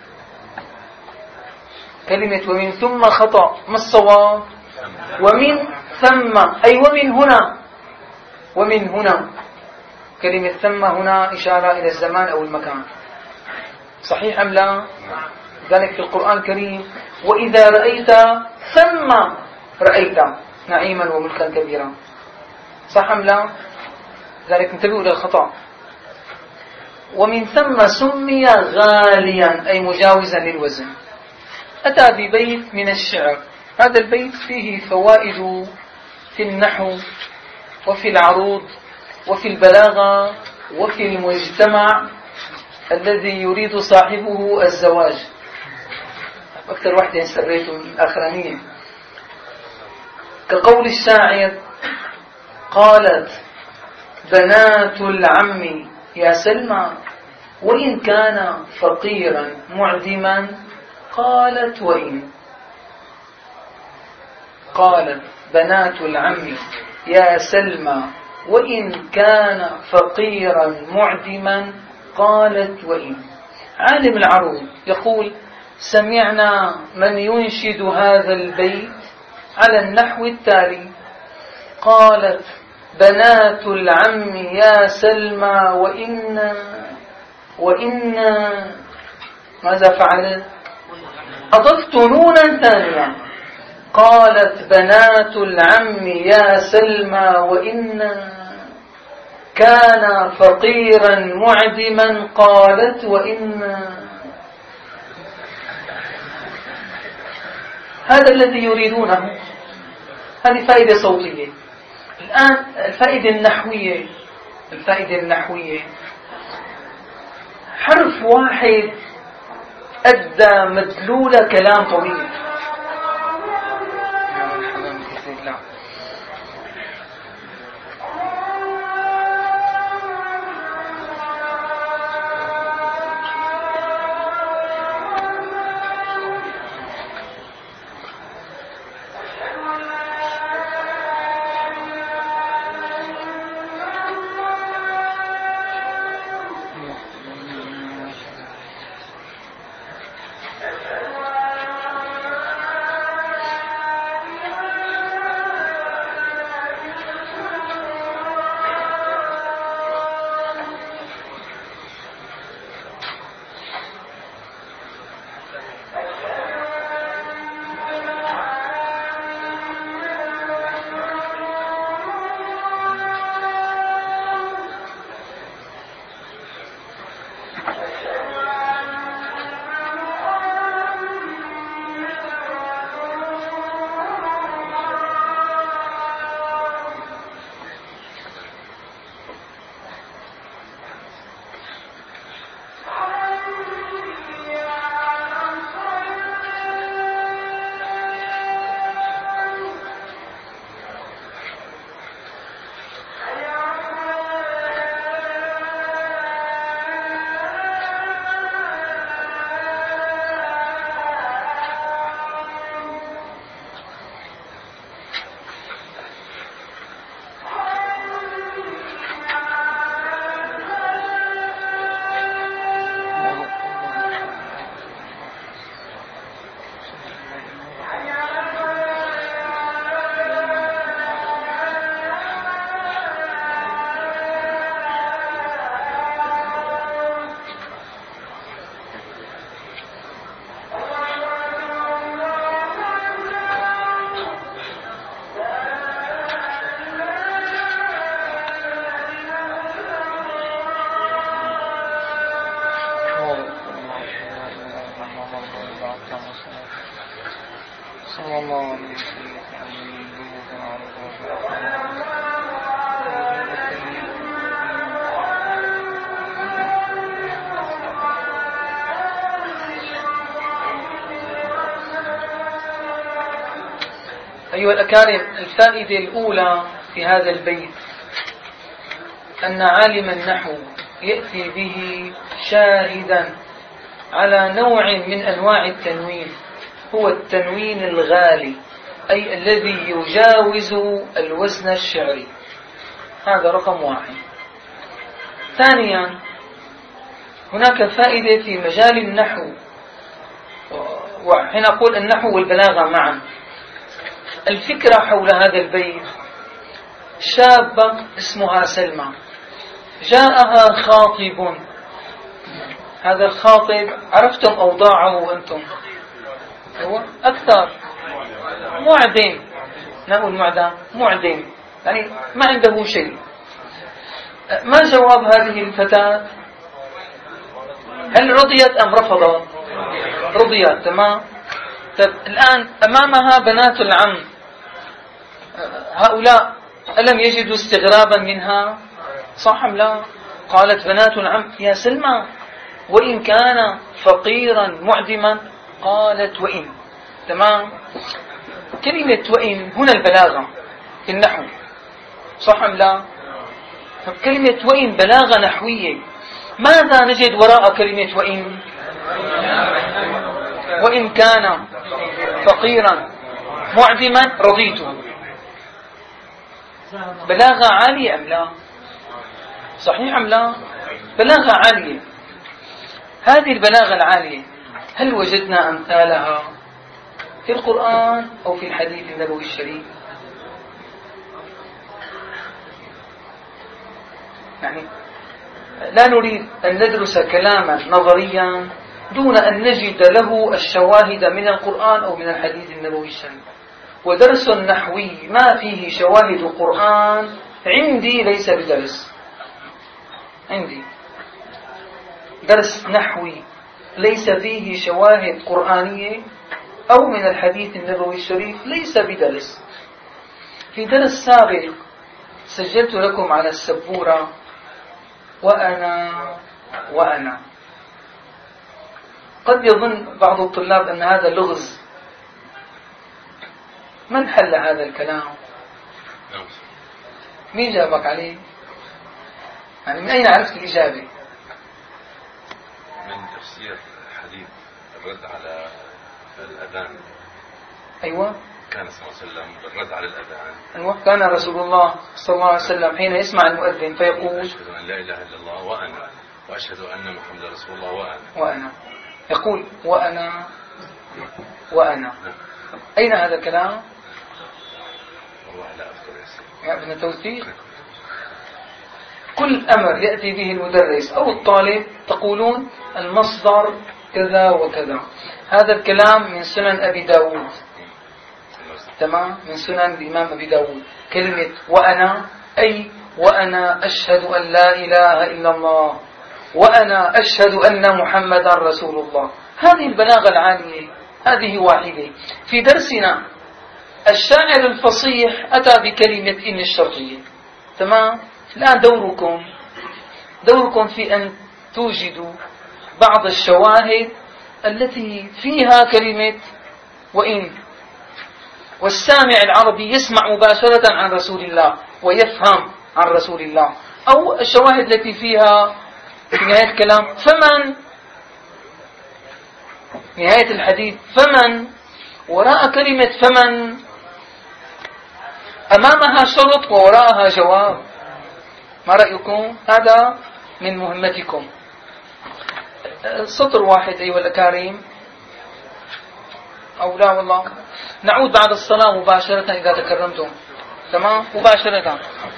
كلمة ومن ثم خطأ. ما الصواب؟ ومن ثم أي ومن هنا، ومن هنا. كلمة ثم هنا إشارة إلى الزمان أو المكان. صحيح أم لا؟ ذلك في القرآن الكريم وإذا رأيت ثم رأيت نعيما وملكا كبيرا. صح أم لا؟ ذلك انتبهوا إلى الخطأ. ومن ثم سمي غاليا أي مجاوزا للوزن. أتى ببيت من الشعر. هذا البيت فيه فوائد في النحو وفي العروض وفي البلاغة وفي المجتمع الذي يريد صاحبه الزواج. أكثر واحدة سريته الآخرانية، كقول الشاعر: قالت بنات العم يا سلمى وإن كان فقيرا معدما. قالت وإن قالت بنات العم يا سلمى وإن كان فقيرا معدما. قالت وإن. عالم العروض يقول: سمعنا من ينشد هذا البيت على النحو التالي: قالت بنات العم يا سلمى وإن وإن ماذا فعلت؟ أضفت نونا ثانية. قالت بنات العم يا سلمى وإن كان فقيرا معدما. قالت وإن. هذا الذي يريدونه. هذه فائدة صوتية. الآن الفائدة النحوية. الفائدة النحوية حرف واحد أدى مدلول كلام طويل. أيها الأكارم، الفائدة الأولى في هذا البيت أن عالم النحو يأتي به شاهدا على نوع من أنواع التنوين، هو التنوين الغالي، أي الذي يجاوز الوزن الشعري. هذا رقم واحد. ثانيا، هناك فائدة في مجال النحو، وحين أقول النحو والبلاغة معا. الفكرة حول هذا البيت: شابة اسمها سلمى، جاءها خاطب. هذا الخاطب عرفتم أوضاعه أنتم، هو أكثر معدم، نقول معدم معدم، يعني ما عنده شيء. ما جواب هذه الفتاة؟ هل رضيت أم رفضت؟ رضيت. تمام. طيب الآن أمامها بنات العم، هؤلاء ألم يجدوا استغرابا منها؟ صح أم لا؟ قالت بنات العم يا سلمى وإن كان فقيرا معدما قالت وإن. تمام. كلمة وإن هنا البلاغة في النحو، صح أم لا؟ كلمة وإن بلاغة نحوية. ماذا نجد وراء كلمة وإن؟ وإن كان فقيرا معدما رضيت. بلاغة عالية أم لا؟ صحيح أم لا؟ بلاغة عالية. هذه البلاغة العالية هل وجدنا أمثالها في القرآن أو في الحديث النبوي الشريف؟ يعني لا نريد أن ندرس كلاما نظريا دون أن نجد له الشواهد من القرآن أو من الحديث النبوي الشريف. ودرس نحوي ما فيه شواهد القرآن عندي ليس بدرس. عندي درس نحوي ليس فيه شواهد قرآنية أو من الحديث النبوي الشريف ليس بدرس. في درس سابق سجلت لكم على السبورة وأنا وأنا. قد يظن بعض الطلاب أن هذا لغز. من حل هذا الكلام؟ مين جابك عليه؟ يعني من أين عرفت الإجابة؟ من تفسير الحديث الرد على الأذان. أيوة. كان صلى الله عليه وسلم بالرد على الأذان. أيوة. كان رسول الله صلى الله عليه وسلم حين يسمع المؤذن فيقول أشهد أن لا إله إلا الله وأنا وأشهد أن محمد رسول الله وأنا وأنا يقول وأنا وأنا. أين هذا الكلام؟ والله لا أذكر يا ابن التوثيق. كل أمر يأتي به المدرس أو الطالب تقولون المصدر كذا وكذا. هذا الكلام من سنن أبي داود. تمام. من سنن الإمام أبي داود. كلمة وأنا أي وأنا أشهد أن لا إله إلا الله وأنا أشهد أن محمدا رسول الله. هذه البلاغة العالية. هذه واحدة. في درسنا الشاعر الفصيح أتى بكلمة إن الشرطية. تمام. الآن دوركم دوركم في أن توجدوا بعض الشواهد التي فيها كلمة وإن، والسامع العربي يسمع مباشرة عن رسول الله ويفهم عن رسول الله، أو الشواهد التي فيها في نهاية الكلام فمن، نهاية الحديث فمن، وراء كلمة فمن أمامها شرط ووراءها جواب. ما رأيكم؟ هذا من مهمتكم. سطر واحد أيها الأكارم، أو لا والله نعود بعد الصلاة مباشرة إذا تكرمتم. تمام. مباشرة.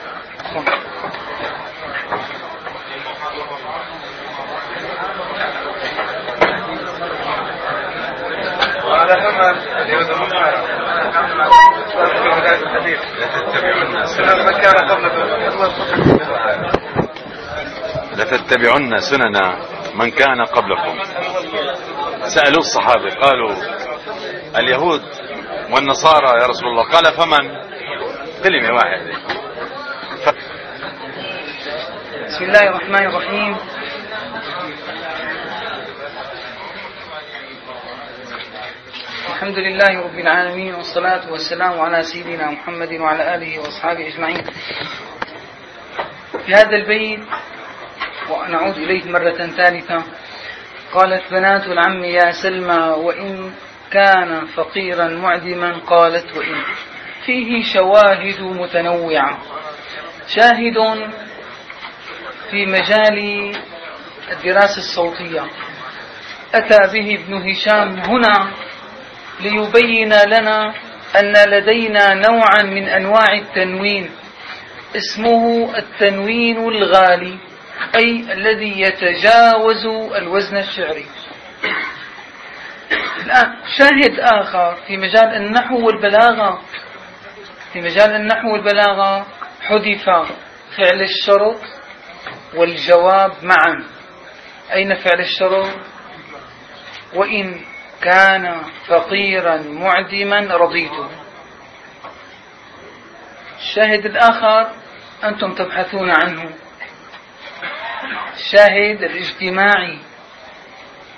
وعلى همل لتتبعن سنن من كان قبلكم. سألوا الصحابة قالوا اليهود والنصارى يا رسول الله، قال فمن؟ كلمة واحدة. ف... بسم الله الرحمن الرحيم. الحمد لله رب العالمين، والصلاة والسلام على سيدنا محمد وعلى آله وأصحابه أجمعين. في هذا البيت ونعود إليه مرة ثالثة، قالت بنات العم يا سلمى وإن كان فقيرا معدما، قالت وإن. فيه شواهد متنوعة. شاهد في مجال الدراسة الصوتية أتى به ابن هشام هنا ليبين لنا أن لدينا نوعا من أنواع التنوين اسمه التنوين الغالي، أي الذي يتجاوز الوزن الشعري. الآن شاهد آخر في مجال النحو والبلاغة، في مجال النحو والبلاغة حذف فعل الشرط والجواب معا. أين فعل الشرط؟ وإن كان فقيرا معدما رضيته. الشاهد الآخر أنتم تبحثون عنه، الشاهد الاجتماعي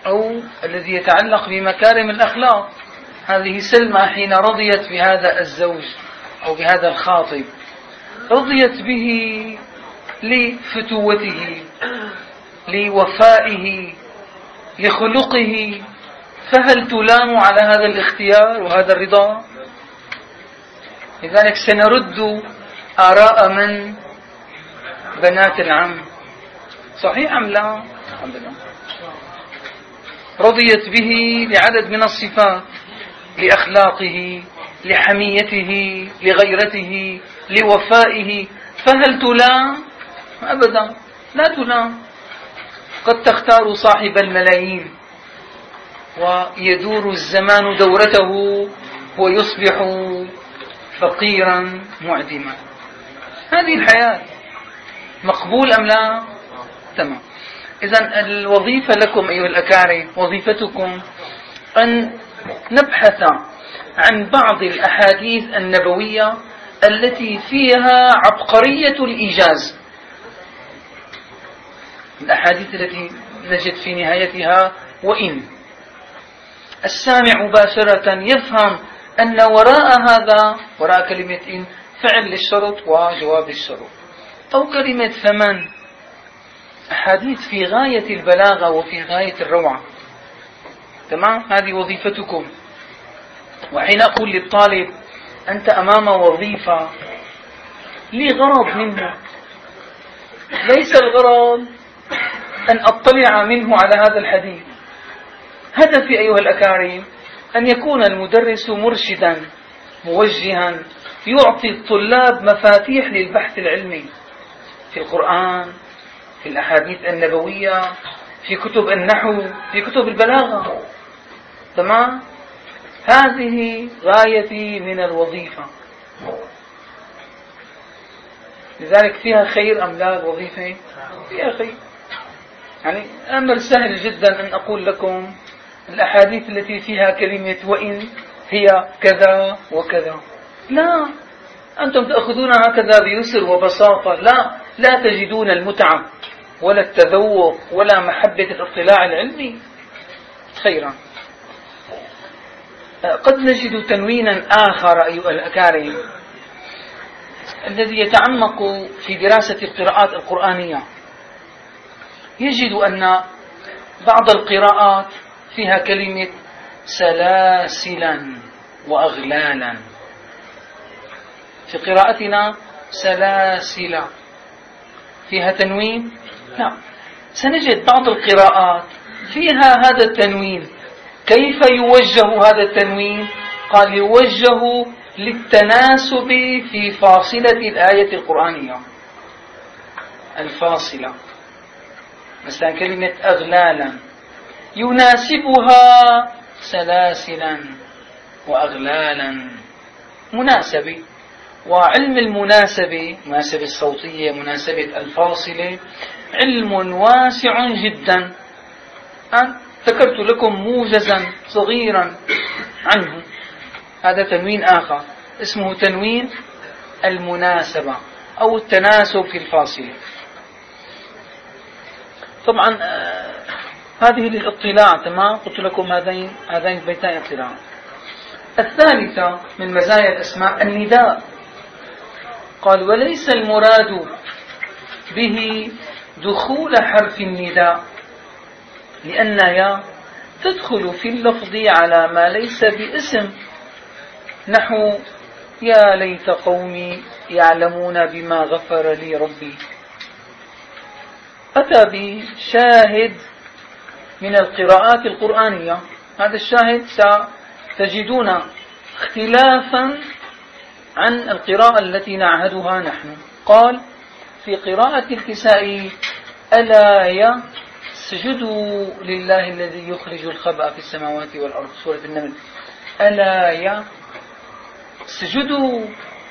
أو الذي يتعلق بمكارم الأخلاق. هذه سلمى حين رضيت بهذا الزوج أو بهذا الخاطب رضيت به لفتوته، لوفائه، لخلقه، فهل تلام على هذا الاختيار وهذا الرضا؟ لذلك سنرد آراء من؟ بنات العم. صحيح أم لا؟ رضيت به لعدد من الصفات، لأخلاقه، لحميته، لغيرته، لوفائه، فهل تلام؟ أبدا لا تلام. قد تختار صاحب الملايين ويدور الزمان دورته ويصبح فقيرا معدما. هذه الحياة. مقبول أم لا؟ تمام. إذن الوظيفة لكم أيها الأكارم، وظيفتكم أن نبحث عن بعض الأحاديث النبوية التي فيها عبقرية الإيجاز، الأحاديث التي نجد في نهايتها وإن. السامع مباشرة يفهم أن وراء هذا، وراء كلمة إن، فعل للشرط وجواب للشرط، أو كلمة فمن. أحاديث في غاية البلاغة وفي غاية الروعة. تمام. هذه وظيفتكم. وحين أقول للطالب أنت أمام وظيفة، لي غرض منه، ليس الغرض أن أطلع منه على هذا الحديث. هدفي أيها الأكارم أن يكون المدرس مرشدا موجها يعطي الطلاب مفاتيح للبحث العلمي في القرآن، في الأحاديث النبوية، في كتب النحو، في كتب البلاغة. تمام. هذه غايتي من الوظيفة. لذلك فيها خير أم لا الوظيفة؟ فيها خير. يعني أمر سهل جدا أن أقول لكم الأحاديث التي فيها كلمة وإن هي كذا وكذا. لا، أنتم تأخذون هكذا بيسر وبساطة. لا، لا تجدون المتعة ولا التذوق ولا محبة الاطلاع العلمي. خيرا. قد نجد تنوينا آخر أيها الأكارم الذي يتعمق في دراسة القراءات القرآنية. يجد أن بعض القراءات فيها كلمة سلاسلا وأغلالا. في قراءتنا سلاسل فيها تنوين؟ لا. سنجد بعض القراءات فيها هذا التنوين. كيف يوجه هذا التنوين؟ قال يوجه للتناسب في فاصلة الآية القرآنية. الفاصلة مثلا كلمة أغلالا يناسبها سلاسلا وأغلالا، مناسبة. وعلم المناسبة، مناسبة الصوتية، مناسبة الفاصلة، علم واسع جدا. أنا ذكرت لكم موجزا صغيرا عنه. هذا تنوين آخر اسمه تنوين المناسبة أو التناسب في الفاصلة. طبعا هذه للاطلاع. تمام. قلت لكم هذين هذين بيتين اطلاع. الثالثة من مزايا الأسماء النداء. قال وليس المراد به دخول حرف النداء، لأن يا تدخل في اللفظ على ما ليس باسم، نحو يا ليت قومي يعلمون بما غفر لي ربي. أتى بشاهد من القراءات القرآنية. هذا الشاهد ستجدون اختلافا عن القراءة التي نعهدها نحن. قال في قراءة الكسائي ألا يسجدوا لله الذي يخرج الخبأ في السماوات والأرض، سورة النمل. ألا يسجدوا،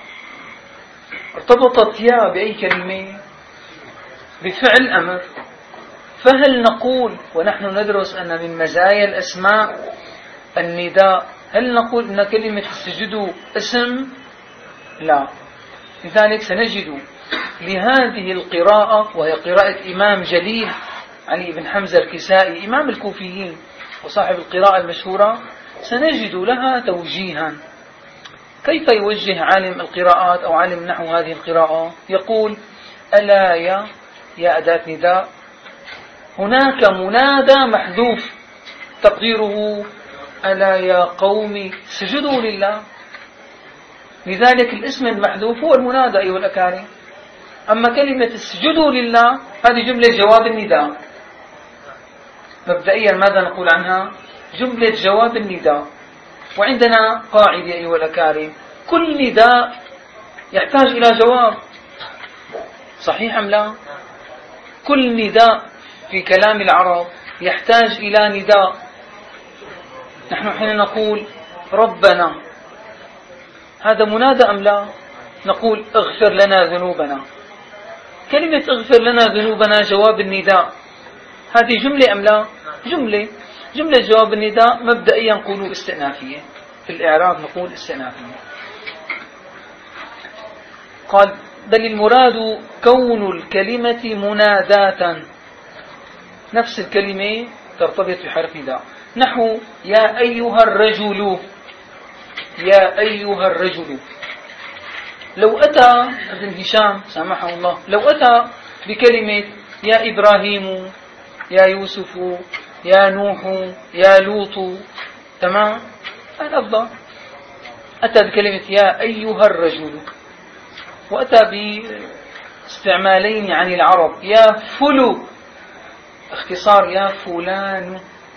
ارتبطت يا بأي كلمة؟ بفعل أمر. فهل نقول ونحن ندرس أن من مزايا الأسماء النداء، هل نقول أن كلمة السجود اسم؟ لا. لذلك سنجد لهذه القراءة، وهي قراءة إمام جليل علي بن حمزة الكسائي إمام الكوفيين وصاحب القراءة المشهورة سنجد لها توجيها. كيف يوجه عالم القراءات أو عالم النحو هذه القراءة؟ يقول: ألا يا يا أداة نداء، هناك منادى محذوف تقديره ألا يا قوم اسجدوا لله، لذلك الاسم المحذوف هو المنادى أيها الأكارم. أما كلمة اسجدوا لله هذه جملة جواب النداء، مبدئيا ماذا نقول عنها؟ جملة جواب النداء. وعندنا قاعدة أيها الأكارم: كل نداء يحتاج إلى جواب، صحيح أم لا؟ كل نداء في كلام العرب يحتاج إلى نداء. نحن حين نقول ربنا هذا منادى أم لا؟ نقول اغفر لنا ذنوبنا، كلمة اغفر لنا ذنوبنا جواب النداء، هذه جملة أم لا؟ جملة. جملة جواب النداء مبدئيا نقول استئنافية، في الإعراب نقول استئنافية. قال: بل المراد كون الكلمة مناداة، نفس الكلمة ترتبط بحرف نداء، نحو يا أيها الرجل، يا أيها الرجل. لو أتى ابن هشام سامحه الله لو أتى بكلمة يا إبراهيم، يا يوسف، يا نوح، يا لوط، تمام، الأفضل. أتى بكلمة يا أيها الرجل، وأتى باستعمالين عن العرب: يا فلو اختصار يا فلان،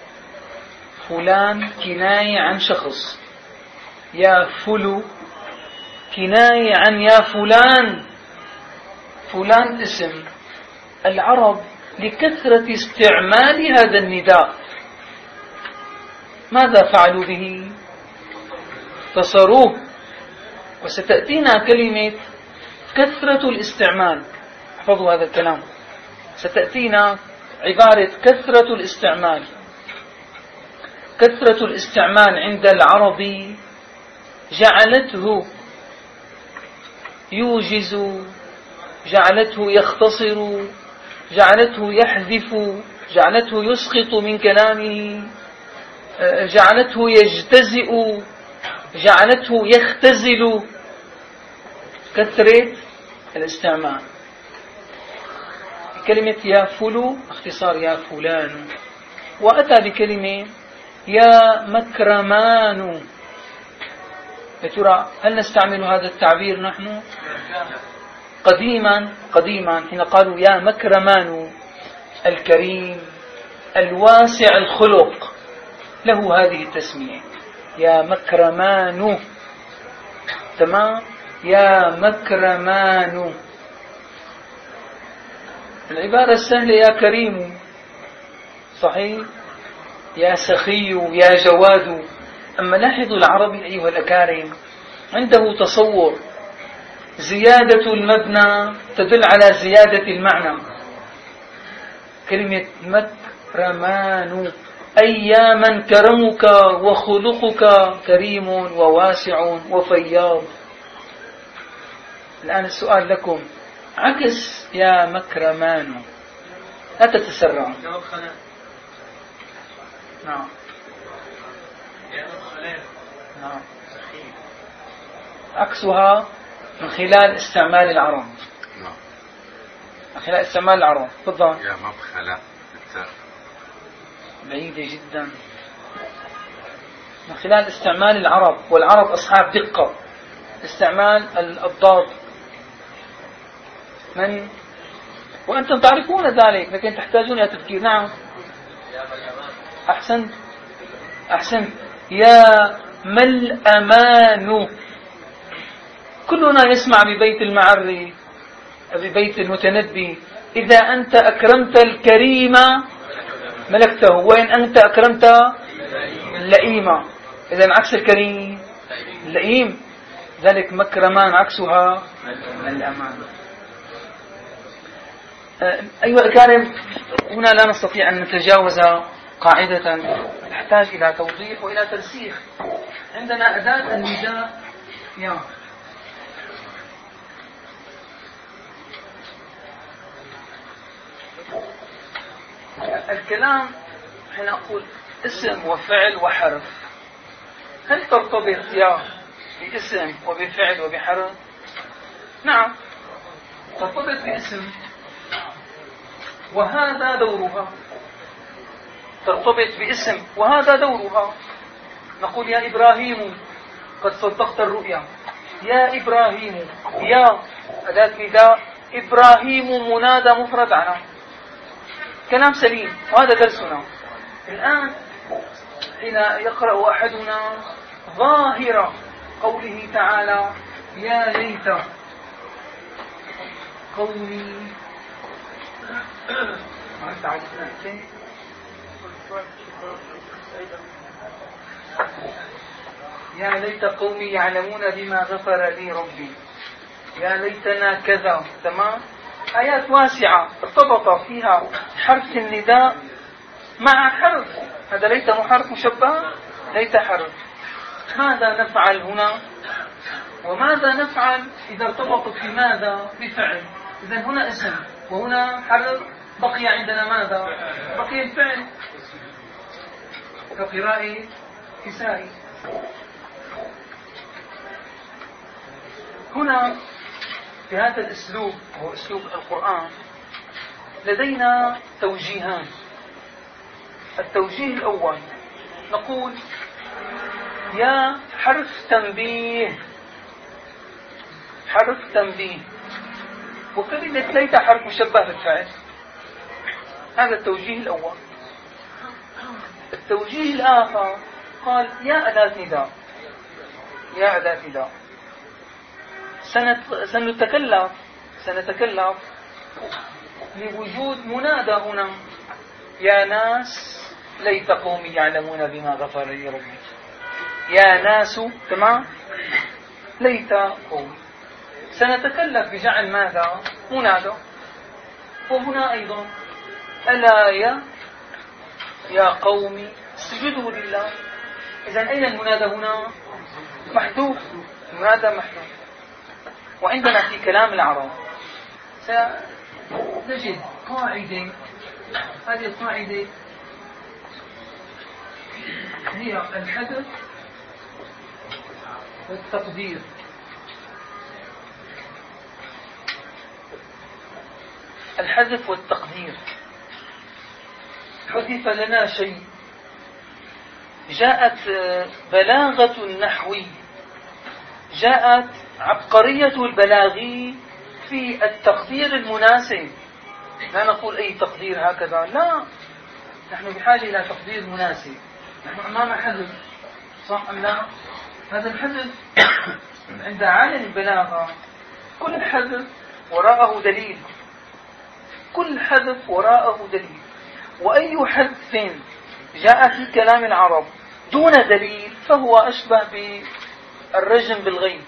فلان كناية عن شخص، يا فلو كناية عن يا فلان، فلان اسم. العرب لكثرة استعمال هذا النداء ماذا فعلوا به؟ اختصروه. وستأتينا كلمة كثرة الاستعمال، احفظوا هذا الكلام، ستأتينا عبارة كثرة الاستعمال. كثرة الاستعمال عند العربي جعلته يوجز، جعلته يختصر، جعلته يحذف، جعلته يسقط من كلامه، جعلته يجتزئ، جعلته يختزل. كثرة الاستعمال. كلمة يا فلو اختصار يا فلان. وأتى بكلمة يا مكرمان. يا ترى هل نستعمل هذا التعبير نحن؟ قديما قديما حين قالوا يا مكرمان، الكريم الواسع الخلق له هذه التسمية، يا مكرمان، تمام، يا مكرمان. العبارة السهلة يا كريم، صحيح، يا سخي، يا جواد. أما لاحظوا العربي أيها الأكارم عنده تصور: زيادة المبنى تدل على زيادة المعنى. كلمة مكرمان أي يا من كرمك وخلقك كريم وواسع وفياض. الآن السؤال لكم: عكس يا مكرمان، لا تتسرعوا. نعم نعم، عكسها من خلال استعمال العرب، من خلال استعمال العرب. تفضل. يا مبخلة بعيدة جدا. من خلال استعمال العرب، والعرب أصحاب دقة، استعمال الضاد. من وأنتم تعرفون ذلك لكن تحتاجون إلى تفكير. نعم، أحسنت أحسنت. يا ما الأمان. كلنا يسمع ببيت المعري، ببيت المتنبي: إذا أنت أكرمت الكريم ملكته، وإن أنت أكرمت اللئيم. إذن عكس الكريم اللئيم، ذلك مكرمان عكسها الأمان. أيها الأكارم، هنا لا نستطيع أن نتجاوز قاعدة تحتاج إلى توضيح وإلى ترسيخ. عندنا أداة النداء يا، الكلام حين أقول اسم وفعل وحرف، هل ترتبط يا باسم وبفعل وبحرف؟ نعم، ترتبط باسم وهذا دورها، ترتبط باسم وهذا دورها. نقول يا إبراهيم قد صدقت الرؤيا، يا إبراهيم، يا أداة نداء، إبراهيم منادى مفرد عنه، كلام سليم، وهذا درسنا. الآن حين يقرأ أحدنا ظاهرة قوله تعالى يا ليت قومي يا ليت قومي يعلمون بما غفر لي ربي، يا ليتنا كذا، تمام. آيات واسعة ارتبط فيها حرف النداء مع حرف، هذا ليت حرف مشبه، ليت حرف. ماذا نفعل هنا وماذا نفعل إذا ارتبطت بماذا؟ بفعل. إذن هنا اسم وهنا حرف، بقي عندنا ماذا؟ بقي الفعل كقراءة كسائي. هنا في هذا الأسلوب هو أسلوب القرآن لدينا توجيهان. التوجيه الأول نقول يا حرف تنبيه، حرف تنبيه، وكلمة ليت حرف مشبه بالفعل، هذا التوجيه الأول. التوجيه الآخر قال يا أداة نداء، يا أداة نداء، سنتكلف سنتكلف لوجود منادى هنا، يا ناس ليت قومي يعلمون بما غفر لي ربي، يا ناس، تمام، ليت قومي. سنتكلف بجعل ماذا؟ منادى. وهنا أيضا ألا يا يا قومي اسجدوا لله. إذن أين المنادى هنا؟ محذوف، المنادى محذوف. وعندنا في كلام العرب سنجد قاعدة، هذه القاعدة هي الحذف والتقدير. الحذف والتقدير، حذف لنا شيء، جاءت بلاغة النحو، جاءت عبقرية البلاغي في التقدير المناسب. لا نقول أي تقدير هكذا، لا، نحن بحاجة إلى تقدير مناسب. نحن أمام حذف، صح أم لا؟ هذا الحذف عند عالم البلاغة كل حذف وراءه دليل، كل حذف وراءه دليل. وأي حذف جاء في كلام العرب دون دليل فهو أشبه بالرجم بالغيب.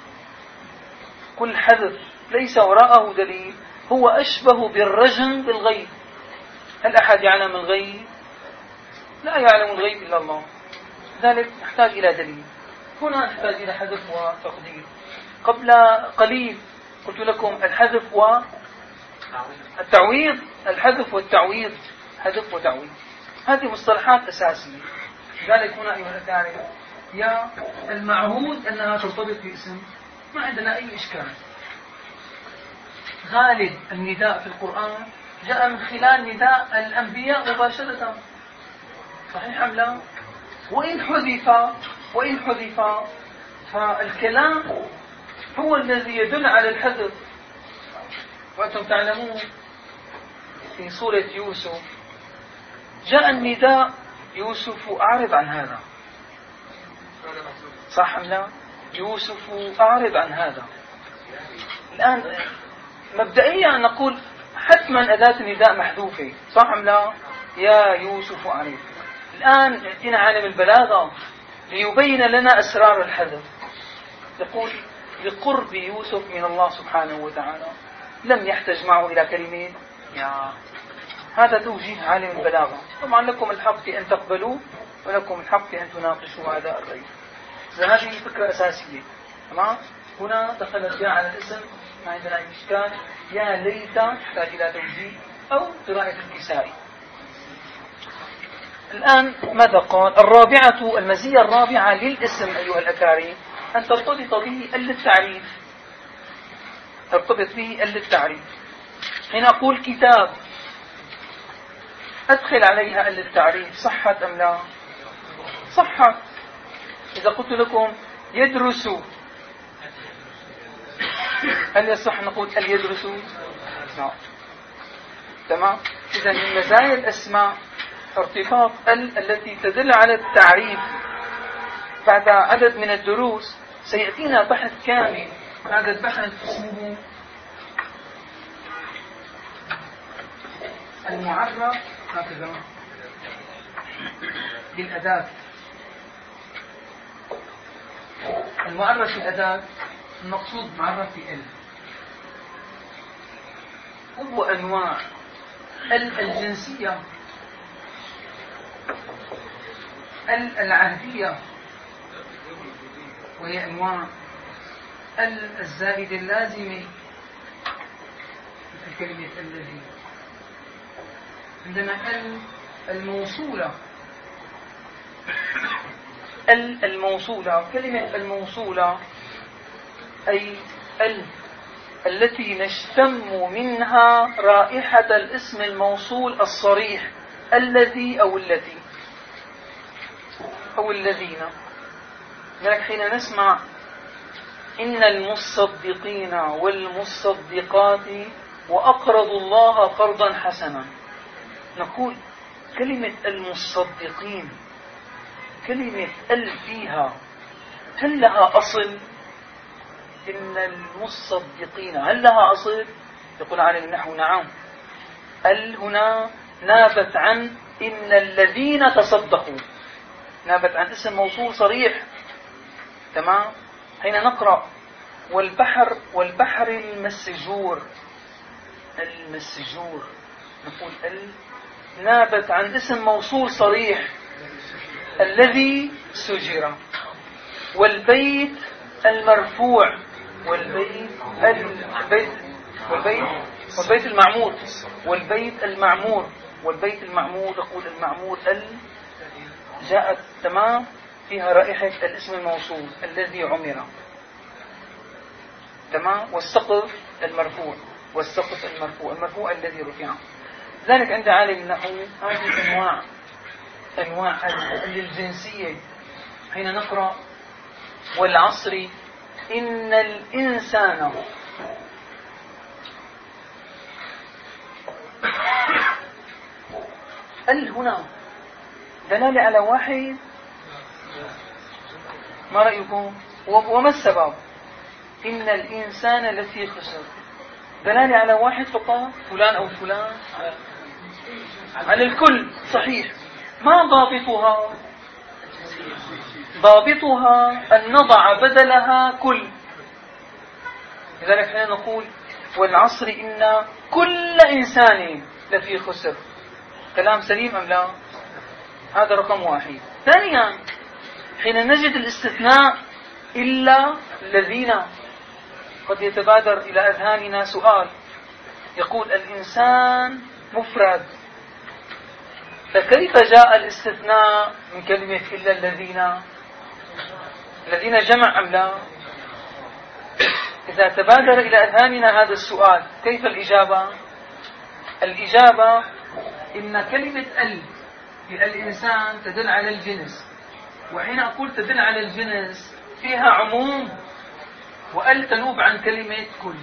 كل حذف ليس وراءه دليل هو أشبه بالرجم بالغيب. هل أحد يعلم الغيب؟ لا يعلم الغيب إلا الله، ذلك نحتاج إلى دليل. هنا نحتاج إلى حذف وتقدير. قبل قليل قلت لكم الحذف والتعويض، الحذف والتعويض، حذف وتعويض، هذه مصطلحات أساسية. لذلك هنا أيها الأكارم يا المعهود أنها ترتبط باسم، ما عندنا أي إشكال. غالب النداء في القرآن جاء من خلال نداء الأنبياء مباشرة، صحيح أم لا؟ وإن حذف وإن حذف فالكلام هو الذي يدل على الحذف. وأنتم تعلمون في سورة يوسف جاء النداء يوسف أعرض عن هذا، صح أم لا؟ يوسف أعرض عن هذا. الآن مبدئيا نقول حتما أداة النداء محذوفة، صح أم لا؟ يا يوسف أعرض. الآن يأتينا عالم البلاغة ليبين لنا أسرار الحذف، يقول لقرب يوسف من الله سبحانه وتعالى لم يحتج معه إلى كلمة يا. هذا توجيه عالم البلاغة. طبعا لكم الحق في أن تقبلوا ولكم الحق في أن تناقشوا هذا الرأي. هذه فكرة أساسية، تمام. هنا دخلت يا على الاسم، ما عندنا أي إشكال. يا ليت تحتاج إلى توجيه أو قراءة الكسائي. الآن ماذا قال؟ الرابعة، المزية الرابعة للاسم أيها الأكارم أن ترتبط به ال التعريف، ترتبط به ال التعريف. حين أقول كتاب أدخل عليها ال التعريف، صحت أم لا؟ صحت. إذا قلت لكم يدرس، هل يصح نقول ال يدرس؟ لا. تمام. إذا من مزايا الأسماء ارتباط ال التي تدل على التعريف. بعد عدد من الدروس سيأتينا بحث كامل، هذا البحث اسمه المعرف هكذا بالأداة. المعرف بالأداة المقصود معرف بال، هو أنواع ال الجنسية، ال العهدية، وهي أنواع ال الزائد اللازمة مثل كلمة الذي. عندنا ال الموصولة، ال الموصولة، كلمة الموصولة أي ال التي نشتم منها رائحة الاسم الموصول الصريح، الذي أو التي أو الذين. لذلك حين نسمع إن المصدقين والمصدقات وأقرضوا الله قرضا حسنا، نقول كلمة المصدقين كلمة ال فيها هل لها أصل؟ إن المصدقين هل لها أصل؟ يقول عالم النحو نعم، ال هنا نابت عن إن الذين تصدقوا، نابت عن اسم موصول صريح. تمام. حين نقرأ والبحر والبحر المسجور، المسجور نقول ال نابت عن اسم موصول صريح الذي سجر. والبيت المرفوع، والبيت البيت والبيت والبيت المعمور، والبيت المعمور والبيت المعمور نقول المعمور ال جاءت تمام فيها رائحة الاسم الموصول الذي عمر. تمام. والسقف المرفوع، والسقف المرفوع المرفوع الذي رفع. ذلك عند عالم النحو هذه أنواع أنواع الجنسية. حين نقرأ والعصر إن الإنسان، ال هنا دلالة على واحد، ما رأيكم؟ وما السبب؟ إن الإنسان لفي خسر، دلالة على واحد فقط، فلان أو فلان، على الكل. صحيح. ما ضابطها؟ ضابطها أن نضع بدلها كل. لذلك حين نقول والعصر إن كل إنسان لفي خسر، كلام سليم أم لا؟ هذا رقم واحد. ثانيا حين نجد الاستثناء إلا الذين، قد يتبادر إلى أذهاننا سؤال، يقول الإنسان مفرد، فكيف جاء الاستثناء من كلمة إلا الذين؟ الذين جمع أم لا؟ إذا تبادر إلى أذهاننا هذا السؤال كيف الإجابة؟ الإجابة إن كلمة ال في الإنسان تدل على الجنس، وحين أقول تدل على الجنس فيها عموم، وال تنوب عن كلمة كل.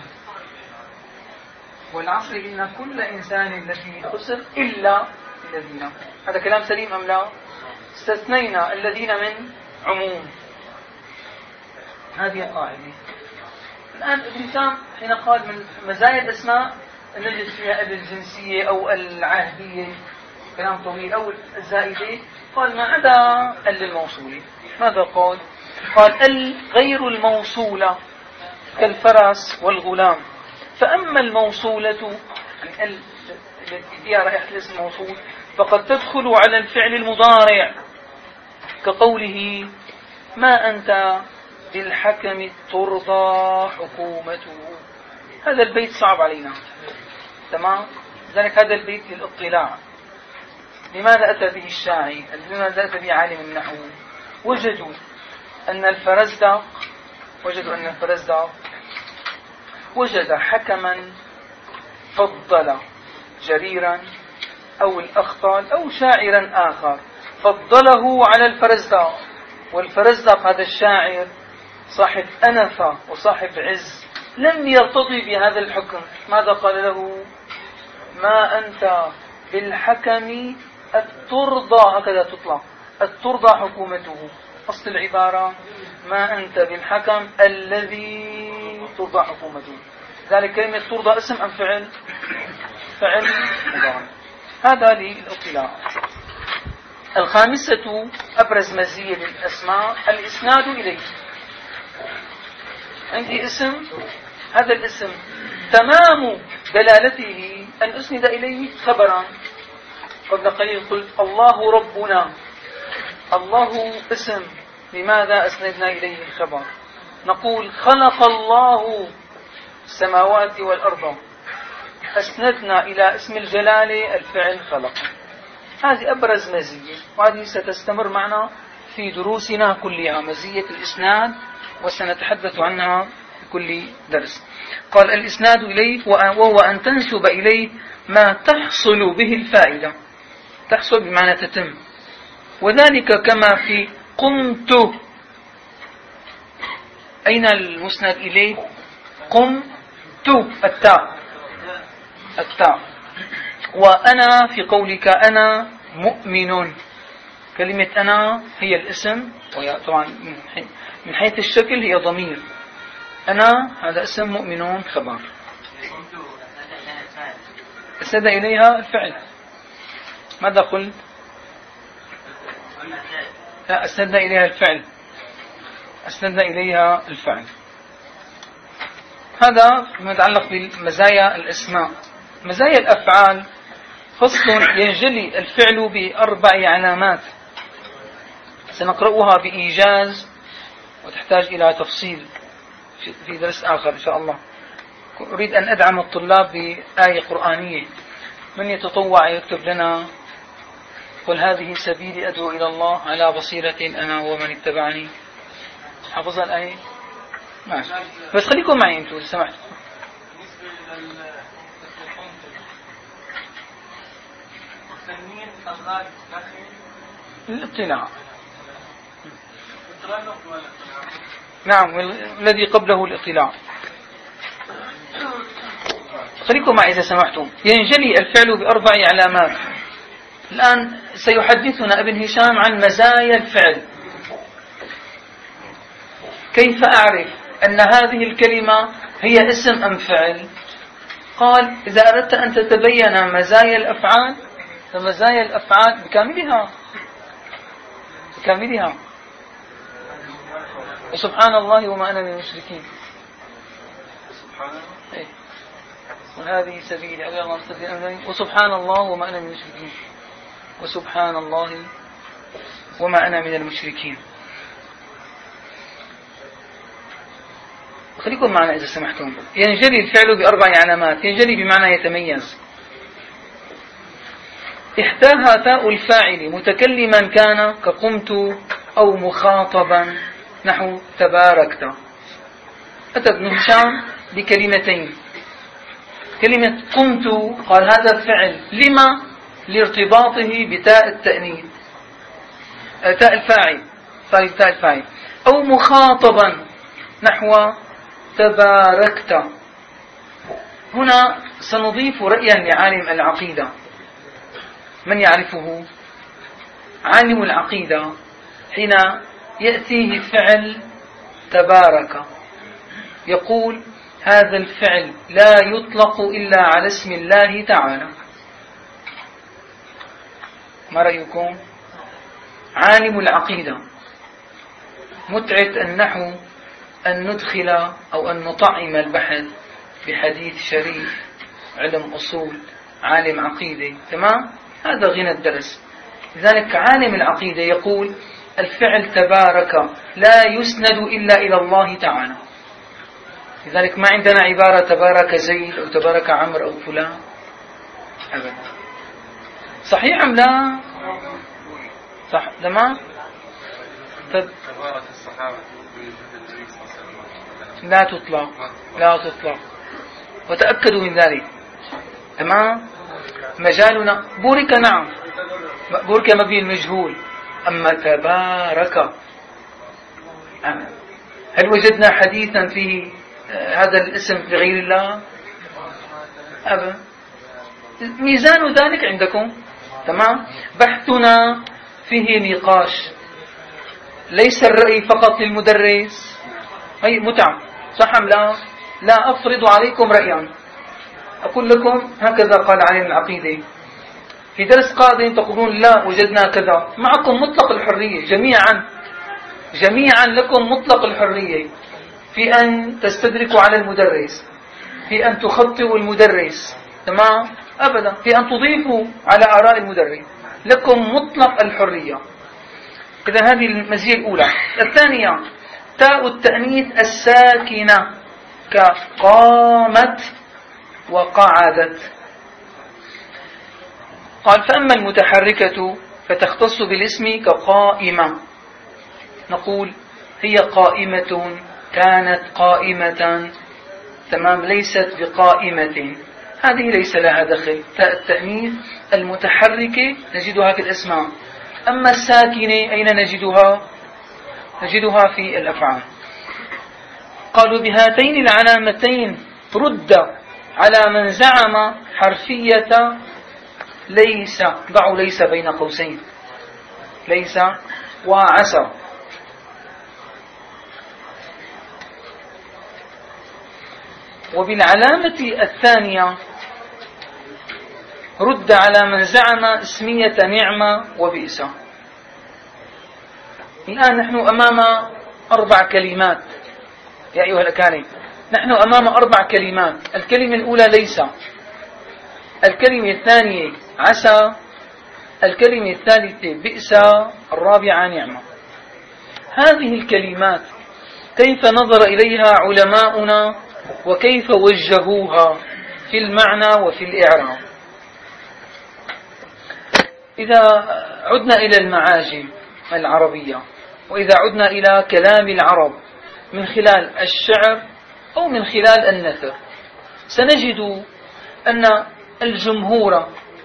والعصر إن كل إنسان الذي خسر إلا الذين. هذا كلام سليم أم لا؟ استثنينا الذين من عموم. هذه القاعدة. الآن ابن هشام حين قال من مزايا الأسماء نجد فيها الجنسية أو العهدية، كلام طويل، أو الزائدة، قال ما عدا ال الموصولة. ماذا قال؟ قال ال غير الموصولة كالفرس والغلام. فأما الموصولة يعني ال التي فيها رائحة الاسم الموصول فقد تدخل على الفعل المضارع كقوله ما أنت بالحكم ترضى حكومته. هذا البيت صعب علينا. تمام. لذلك هذا البيت للاطلاع. لماذا أتى به الشاعر؟ لماذا أتى به عالم النحو؟ وجدوا أن الفرزدق وجدوا أن الفرزدق وجد حكما فضل جريرا أو الأخطل أو شاعرا آخر فضله على الفرزدق، والفرزدق هذا الشاعر صاحب أنفة وصاحب عز لم يرتضي بهذا الحكم. ماذا قال له؟ ما أنت بالحكم الترضى، هكذا تطلق، الترضى حكومته. أصل العبارة ما أنت بالحكم الذي ترضى حكومته. ذلك كلمة ترضى اسم أم فعل؟ فعل مضارع. هذا للاطلاع. الخامسة أبرز مزية للأسماء الإسناد إليه. عندي اسم، هذا الاسم تمام دلالته أن أسند إليه خبرا. قبل قليل قلت الله ربنا، الله اسم، لماذا أسندنا إليه الخبر؟ نقول خلق الله السماوات والأرض، أسندنا إلى اسم الجلالة الفعل خلق. هذه أبرز مزية، وهذه ستستمر معنا في دروسنا كلها، مزية الإسناد، وسنتحدث عنها في كل درس. قال الإسناد إليه وهو أن تنسب إليه ما تحصل به الفائدة. تحصل بمعنى تتم، وذلك كما في قمت. أين المسند إليه؟ قمت، التاء التاء. وأنا في قولك أنا مؤمن، كلمة أنا هي الاسم، طبعا من حيث الشكل هي ضمير. أنا هذا اسم، مؤمنون خبر. أسند إليها الفعل. ماذا قلت؟ لا، أسند إليها الفعل، أسند إليها الفعل. هذا فيما يتعلق بمزايا الأسماء. مزايا الأفعال فصل ينجلي الفعل بأربع علامات سنقرأها بإيجاز وتحتاج إلى تفصيل في درس آخر إن شاء الله. أريد أن أدعم الطلاب بآية قرآنية. من يتطوع يكتب لنا قل هذه سبيلي أدعو إلى الله على بصيرة أنا ومن اتبعني. حفظ الآية؟ ماشي، بس خليكم معي أنتم إذا سمحتوا. الاطلاع، نعم، الذي قبله الاطلاع. خليكم معي إذا سمحتم. ينجلي الفعل بأربع علامات. الآن سيحدثنا ابن هشام عن مزايا الفعل. كيف أعرف أن هذه الكلمة هي اسم أم فعل؟ قال إذا أردت أن تتبين مزايا الأفعال فمزايا الأفعال بكاملها بكاملها وسبحان الله وما أنا من المشركين. إيه؟ وهذه سبيلي على الله مستقيم، وسبحان الله وما أنا من المشركين، وسبحان الله وما أنا من المشركين. خليكم معنا إذا سمحتم. ينجلي الفعل بأربع علامات. ينجلي بمعنى يتميز. إحداها تاء الفاعل متكلما كان كقمت أو مخاطبا نحو تباركت. أتى ابن هشام بكلمتين. كلمة قمت قال هذا فعل، لما؟ لارتباطه بتاء التأنيث، تاء الفاعل، طيب تاء الفاعل. أو مخاطبا نحو تباركت. هنا سنضيف رأيا لعالم العقيدة. من يعرفه؟ عالم العقيدة حين يأتيه فعل تبارك يقول هذا الفعل لا يطلق إلا على اسم الله تعالى. ما رأيكم؟ عالم العقيدة متعة النحو أن ندخل أو أن نطعم البحث بحديث شريف، علم أصول، عالم عقيدة، تمام؟ هذا غنى الدرس. لذلك عالم العقيدة يقول الفعل تبارك لا يسند إلا إلى الله تعالى. لذلك ما عندنا عبارة تبارك زيد أو تبارك عمرو أو فلان أبدا. صحيح أم لا؟ صح تمام. طب لا تطلق، لا تطلق، وتأكدوا من ذلك. تمام. مجالنا بورك، نعم بورك مبني المجهول، أما تبارك هل وجدنا حديثا فيه هذا الاسم لغير الله؟ أبدا. ميزان ذلك عندكم. تمام. بحثنا فيه نقاش، ليس الرأي فقط للمدرس. هي متعة، صح أم لا؟ لا أفرض عليكم رأيا، أقول لكم هكذا قال علم العقيدة، في درس قادم تقولون لا وجدنا كذا. معكم مطلق الحرية جميعا، جميعا لكم مطلق الحرية في أن تستدركوا على المدرس، في أن تخطئوا المدرس. تمام. أبدا. في أن تضيفوا على آراء المدرس، لكم مطلق الحرية. إذا هذه المزية الأولى. الثانية تاء التأنيث الساكنة كقامت وقعدت. قال فأما المتحركة فتختص بالاسم كقائمة، نقول هي قائمة، كانت قائمة. تمام. ليست بقائمة، هذه ليس لها دخل. تاء التأنيث المتحركة نجدها في الأسماء، أما الساكنة أين نجدها؟ نجدها في الأفعال. قالوا بهاتين العلامتين رد على من زعم حرفية ليس. ضعوا ليس بين قوسين، ليس وعسى. وبالعلامة الثانية رد على من زعم اسمية نعمة وبئس. الآن نحن أمام أربع كلمات يا أيها الأكارم، نحن أمام أربع كلمات. الكلمة الأولى ليس، الكلمة الثانية عسى، الكلمة الثالثة بئس، الرابعة نعمة. هذه الكلمات كيف نظر إليها علماؤنا وكيف وجهوها في المعنى وفي الإعراب. إذا عدنا إلى المعاجم العربية، وإذا عدنا إلى كلام العرب من خلال الشعر أو من خلال النثر، سنجد أن الجمهور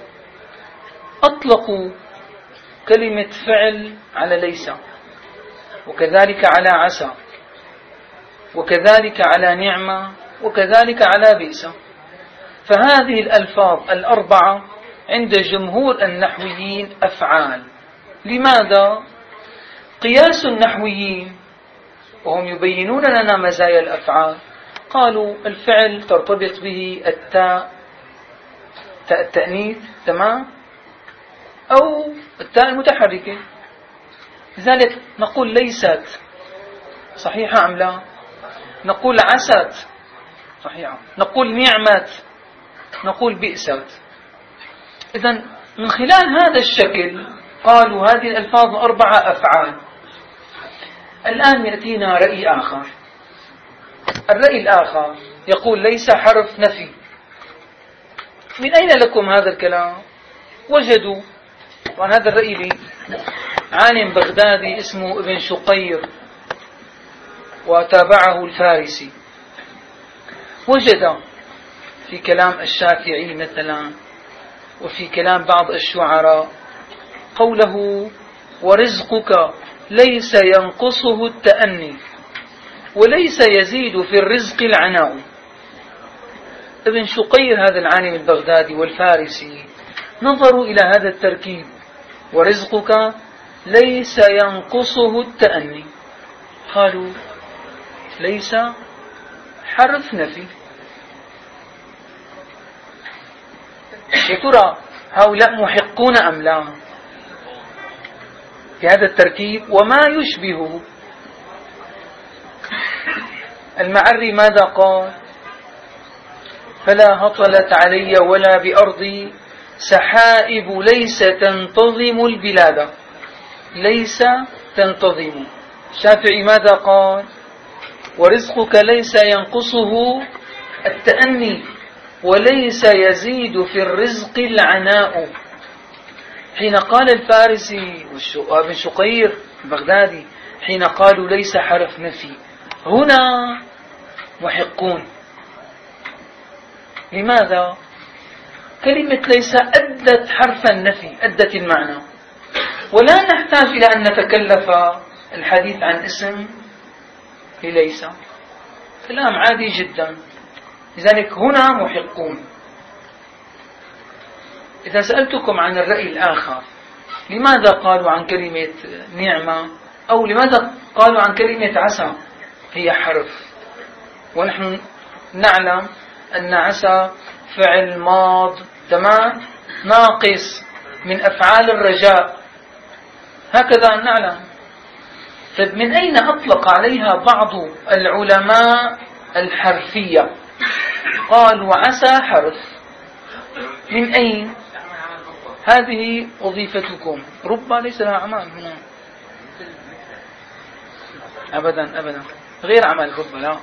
أطلقوا كلمة فعل على ليس، وكذلك على عسى، وكذلك على نعمة، وكذلك على بئس. فهذه الألفاظ الأربعة عند جمهور النحويين أفعال. لماذا؟ قياس النحويين وهم يبينون لنا مزايا الأفعال، قالوا الفعل ترتبط به التاء، تاء التأنيث، تمام، أو التاء المتحركة. لذلك نقول ليست، صحيحة أم لا؟ نقول عست، صحيحة. نقول نعمت، نقول بئست. إذن من خلال هذا الشكل قالوا هذه الألفاظ أربعة أفعال. الآن يأتينا رأي آخر. الرأي الآخر يقول ليس حرف نفي. من أين لكم هذا الكلام؟ وجدوا، وعن هذا الرأي لي عالم بغدادي اسمه ابن شقير وتابعه الفارسي، وجد في كلام الشافعي مثلا وفي كلام بعض الشعراء قوله ورزقك ليس ينقصه التأني وليس يزيد في الرزق العناء. ابن شقير هذا العالم البغدادي والفارسي نظروا إلى هذا التركيب ورزقك ليس ينقصه التأني، قالوا ليس حرف نفي. يا ترى هؤلاء محقون أم لا في هذا التركيب وما يشبهه؟ المعري ماذا قال؟ فلا هطلت علي ولا بأرضي سحائب ليس تنتظم البلاد. ليس تنتظم. الشافعي ماذا قال؟ ورزقك ليس ينقصه التأني وليس يزيد في الرزق العناء. حين قال الفارسي وابن شقير البغدادي حين قالوا ليس حرف نفي، هنا محقون. لماذا؟ كلمة ليس أدت حرف النفي، أدت المعنى، ولا نحتاج إلى أن نتكلف الحديث عن اسم لليس، كلام عادي جدا. لذلك هنا محقون. إذا سألتكم عن الرأي الآخر، لماذا قالوا عن كلمة نعمة أو لماذا قالوا عن كلمة عسى هي حرف، ونحن نعلم أن عسى فعل ماض تمام ناقص من أفعال الرجاء، هكذا نعلم. طيب من أين أطلق عليها بعض العلماء الحرفية؟ قالوا عسى حرف. من أين؟ هذه وظيفتكم. رب ليس لها أعمال هنا أبدا أبدا، غير عمل رب لا.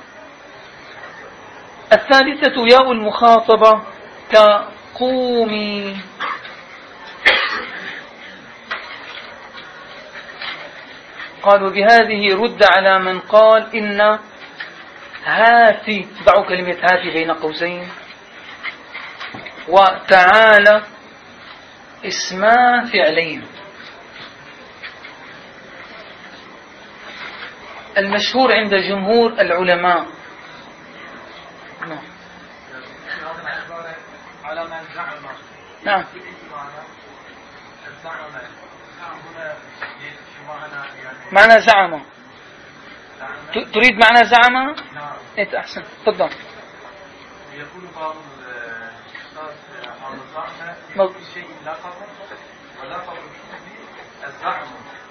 الثالثة ياء المخاطبة كقومي. قالوا بهذه رد على من قال إن هاتي، ضعوا كلمة هاتي بين قوسين، وتعالى اسما فعلين. المشهور عند جمهور العلماء نعم معنى زعم. تريد معنى زعم؟ انت احسن، تفضل. يقول بعض مض... شيء لقب ولقب الزعم.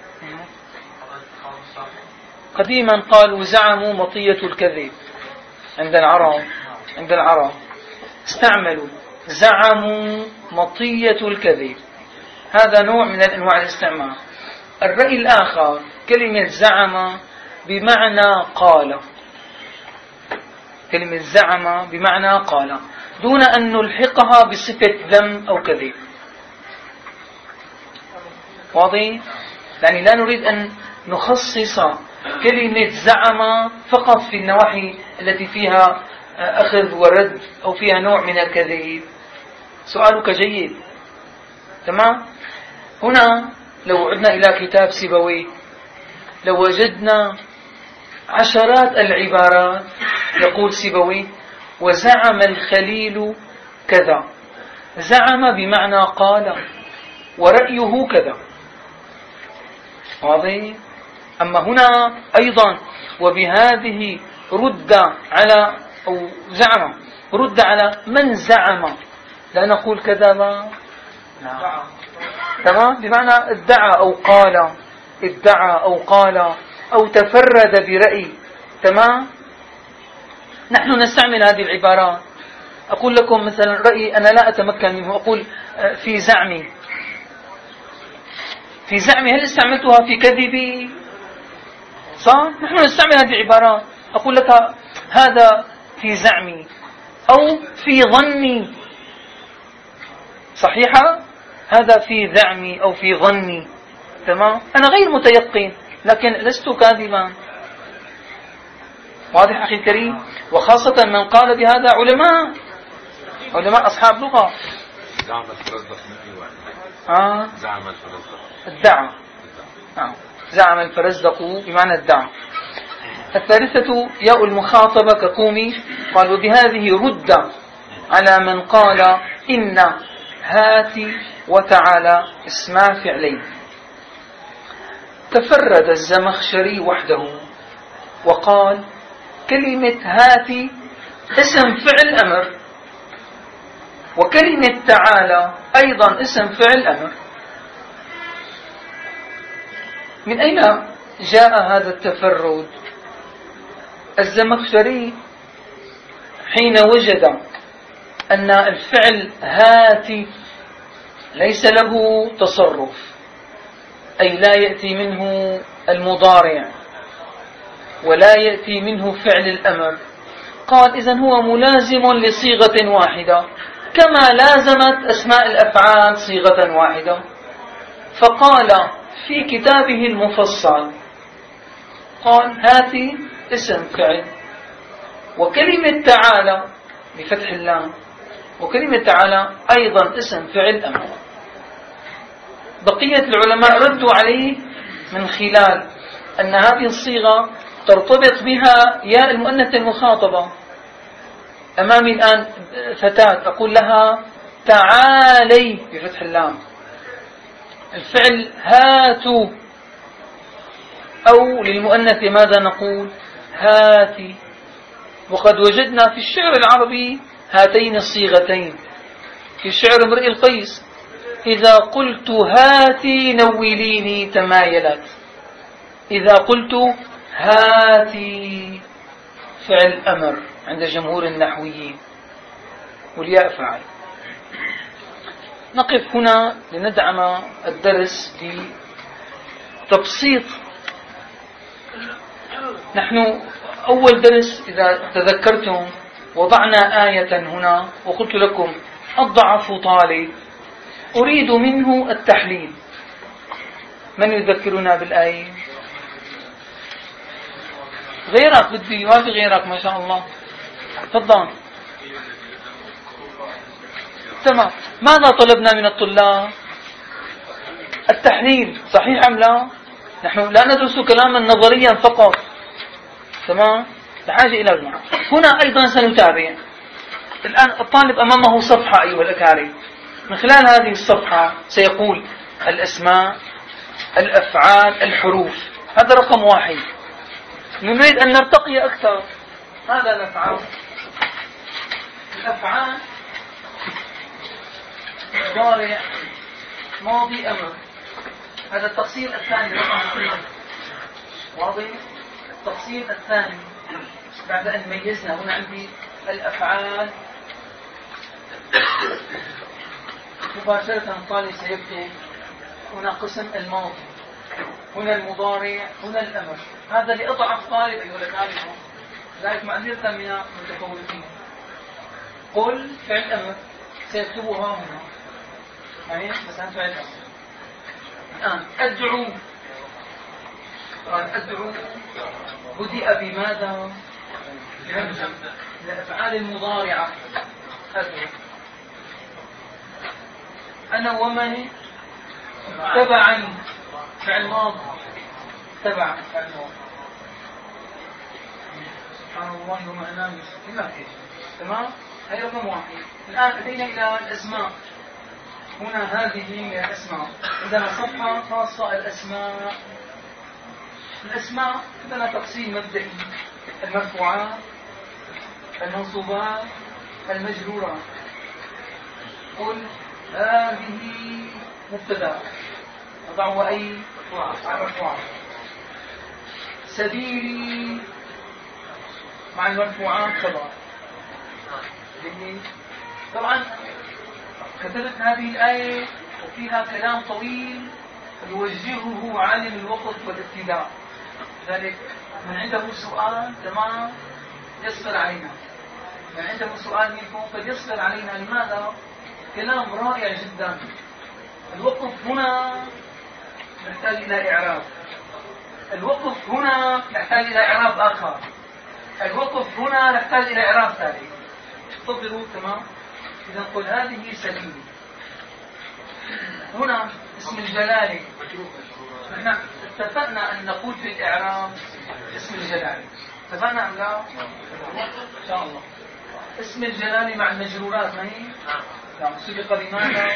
قديما قالوا زعموا مطية الكذب عند العرب، عند العرب استعملوا زعموا مطية الكذب، هذا نوع من أنواع الاستعمال. الرأي الآخر كلمة زعم بمعنى قال، كلمة زعم بمعنى قال دون أن نلحقها بصفة ذم أو كذب. واضح؟ يعني لا نريد أن نخصص كلمة زعم فقط في النواحي التي فيها أخذ ورد أو فيها نوع من الكذب. سؤالك جيد، تمام. هنا لو عدنا إلى كتاب سيبويه لو وجدنا عشرات العبارات يقول سيبويه وزعم الخليل كذا، زعم بمعنى قال ورأيه كذا. واضح؟ أما هنا أيضا وبهذه رد على أو زعم رد على من زعم، لا نقول كذا ما نعم. تمام، بمعنى ادعى أو قال، ادعى أو قال أو تفرد برأي. تمام، نحن نستعمل هذه العبارات. أقول لكم مثلا رأيي أنا لا أتمكن منه، أقول في زعمي، في زعمي هل استعملتها في كذبي؟ صح؟ نحن نستعمل هذه العبارات. أقول لك هذا في زعمي أو في ظني، صحيحة؟ هذا في زعمي أو في ظني. تمام، أنا غير متيقن لكن لست كاذبا. واضح أخي الكريم؟ وخاصة من قال بهذا علماء علماء أصحاب لغة. زعم الفرزدق مثل واحد. آه زعم الفرزدق ادعى. آه. زعم الفرزدق بمعنى ادعى. الثالثة ياء المخاطبة كقومي. قالوا بهذه رد على من قال إن هاتي وتعالى اسما فعلين. تفرد الزمخشري وحده وقال كلمة هاتي اسم فعل أمر، وكلمة تعالى أيضا اسم فعل أمر. من أين جاء هذا التفرد؟ الزمخشري حين وجد أن الفعل هاتي ليس له تصرف، أي لا يأتي منه المضارع ولا يأتي منه فعل الأمر، قال إذن هو ملازم لصيغة واحدة كما لازمت أسماء الأفعال صيغة واحدة. فقال في كتابه المفصل، قال هاتي اسم فعل، وكلمة تعالى بفتح اللام، وكلمة تعالى أيضا اسم فعل أمر. بقية العلماء ردوا عليه من خلال أن هذه الصيغة ترتبط بها ياء المؤنث المخاطبة. أمامي الآن فتاة أقول لها تعالي بفتح اللام، الفعل هاتوا، أو للمؤنث ماذا نقول؟ هاتي. وقد وجدنا في الشعر العربي هاتين الصيغتين في شعر امرئ القيس: إذا قلت هاتي نوليني تمايلت. إذا قلت هاتي فعل أمر عند جمهور النحويين، والياء فاعل. نقف هنا لندعم الدرس بتبسيط. نحن أول درس إذا تذكرتم وضعنا آية هنا وقلت لكم الضعف طالب، أريد منه التحليل. من يذكرنا بالآية؟ غيرك بدي، ما في غيرك ما شاء الله. تفضل. تمام. ماذا طلبنا من الطلاب؟ التحليل، صحيح أم لا؟ نحن لا ندرس كلاما نظريا فقط، تمام؟ بحاجة إلى المعنى. هنا أيضا سنتابع. الآن الطالب أمامه صفحة أيها الأكارم، من خلال هذه الصفحة سيقول الأسماء، الأفعال، الحروف. هذا رقم واحد. نريد أن نرتقي أكثر. هذا نفعل الأفعال: مضارع، ماضي، أمر. هذا التقسيم الثاني رقم اثنين. واضح؟ التقسيم الثاني بعد أن ميزنا. هنا عندي الأفعال، مباشرة الطالب سيكتب هنا قسم الماضي، هنا المضارع، هنا الأمر. هذا لأضعف طالب أيها الأخوة، ذلك معذرة من المتفوقين. قل فعل أمر سيكتبها هنا، يعني مثلا فعل أمر. الآن أدعو، قال أدعو بدأ بماذا؟ الأفعال المضارعة. أدعو. أنا ومن تبعني فعل ماضي، تبع فعل ماضي. سبحان الله ومعناه كما كيف. تمام؟ هي رقم واحد. الآن أتينا إلى الأسماء. هنا هذه من الأسماء، عندنا صفحة خاصة الأسماء. الأسماء عندنا تقسيم مبدئي: المرفوعات، المنصوبات، المجرورات. قل هذه مبتدأ، أضع أي مرفوعات. سبيلي مع المرفوعات خبر. طبعا كتبت هذه الآية وفيها كلام طويل يوجهه عالم الوقف والابتداء، ذلك من عنده سؤال تمام يصبر علينا، من عنده سؤال منكم قد يصبر علينا. لماذا؟ كلام رائع جدا. الوقف هنا نحتاج إلى إعراب، الوقف هنا نحتاج إلى إعراب آخر، الوقف هنا نحتاج إلى إعراب ثالث. انتظروا. تمام. إذا نقول هذه سبيل. هنا اسم الجلالة، نحن اتفقنا أن نقول في الإعراب اسم الجلالة. اتفقنا أم لا؟ إن شاء الله. اسم الجلالة مع المجرورات ما هي؟ نعم. سبق بماذا؟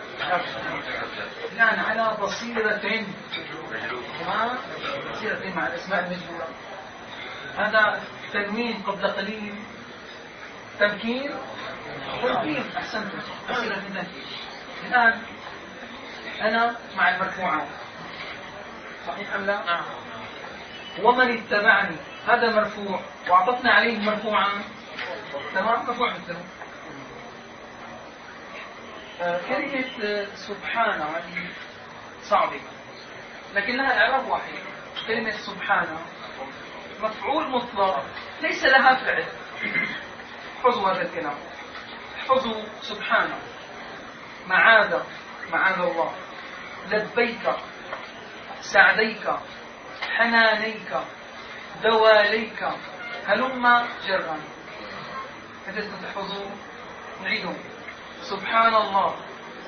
الآن على بصيرة. تمام. بصيرة مع الأسماء المجرورة. هذا تنوين قبل قليل، تمكين، تمكين. أحسنتم. بصيرة تنكين. الآن أنا مع المرفوعات، صحيح أم لا؟ نعم. ومن اتبعني هذا مرفوع وعطفنا عليه مرفوعا. تمام. مرفوع مثله. آه كلمة سبحانه هذه صعبة لكن لها إعراب واحد. كلمة سبحانه مفعول مطلق ليس لها فعل. احفظوا هذا الكلام، احفظوا سبحانه. معاذ، معاذ الله. لبيك سعديك حنانيك دواليك هلم جرا. حتى تحفظوا نعيدهم. سبحان الله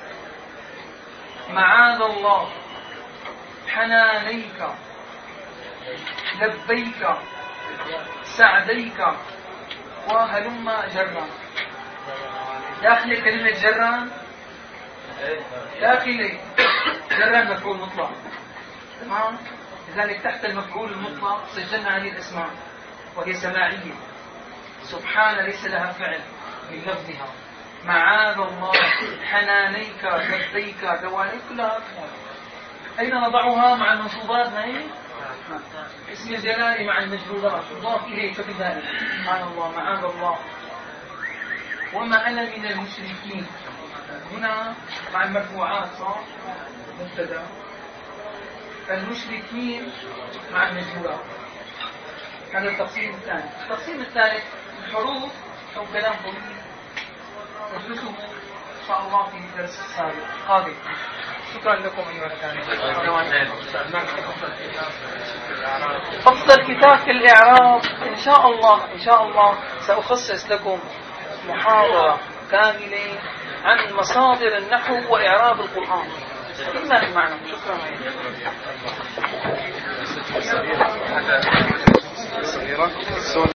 معاذ الله حنانيك لبيك سعديك وهلم جرا. داخل كلمة جرا داخلي جرا مفعول مطلق تمام. لذلك تحت المفعول المطلق سجلنا هذه الاسماء وهي سماعية. سبحان ليس لها فعل من لفظها. معاذ الله حنانيك لبيك دواليك كلها. أين نضعها مع المنصوبات؟ هي اسم الجلال مع المجرورات مضاف إليه بشكل دائم. سبحان الله معاذ الله. وما أنا من المشركين هنا مع المرفوعات صح مبتدا. المشركين مع المجرورات. هذا التقسيم الثاني. التقسيم الثالث الحروف أو كلام طويل ندرسه إن شاء الله في الدرس السابق قادم. شكرا لكم أيها الأخوة. أفضل كتاب في الإعراب إن شاء الله إن شاء الله سأخصص لكم محاضرة كاملة عن مصادر النحو وإعراب القرآن. إما المعنى. شكرا.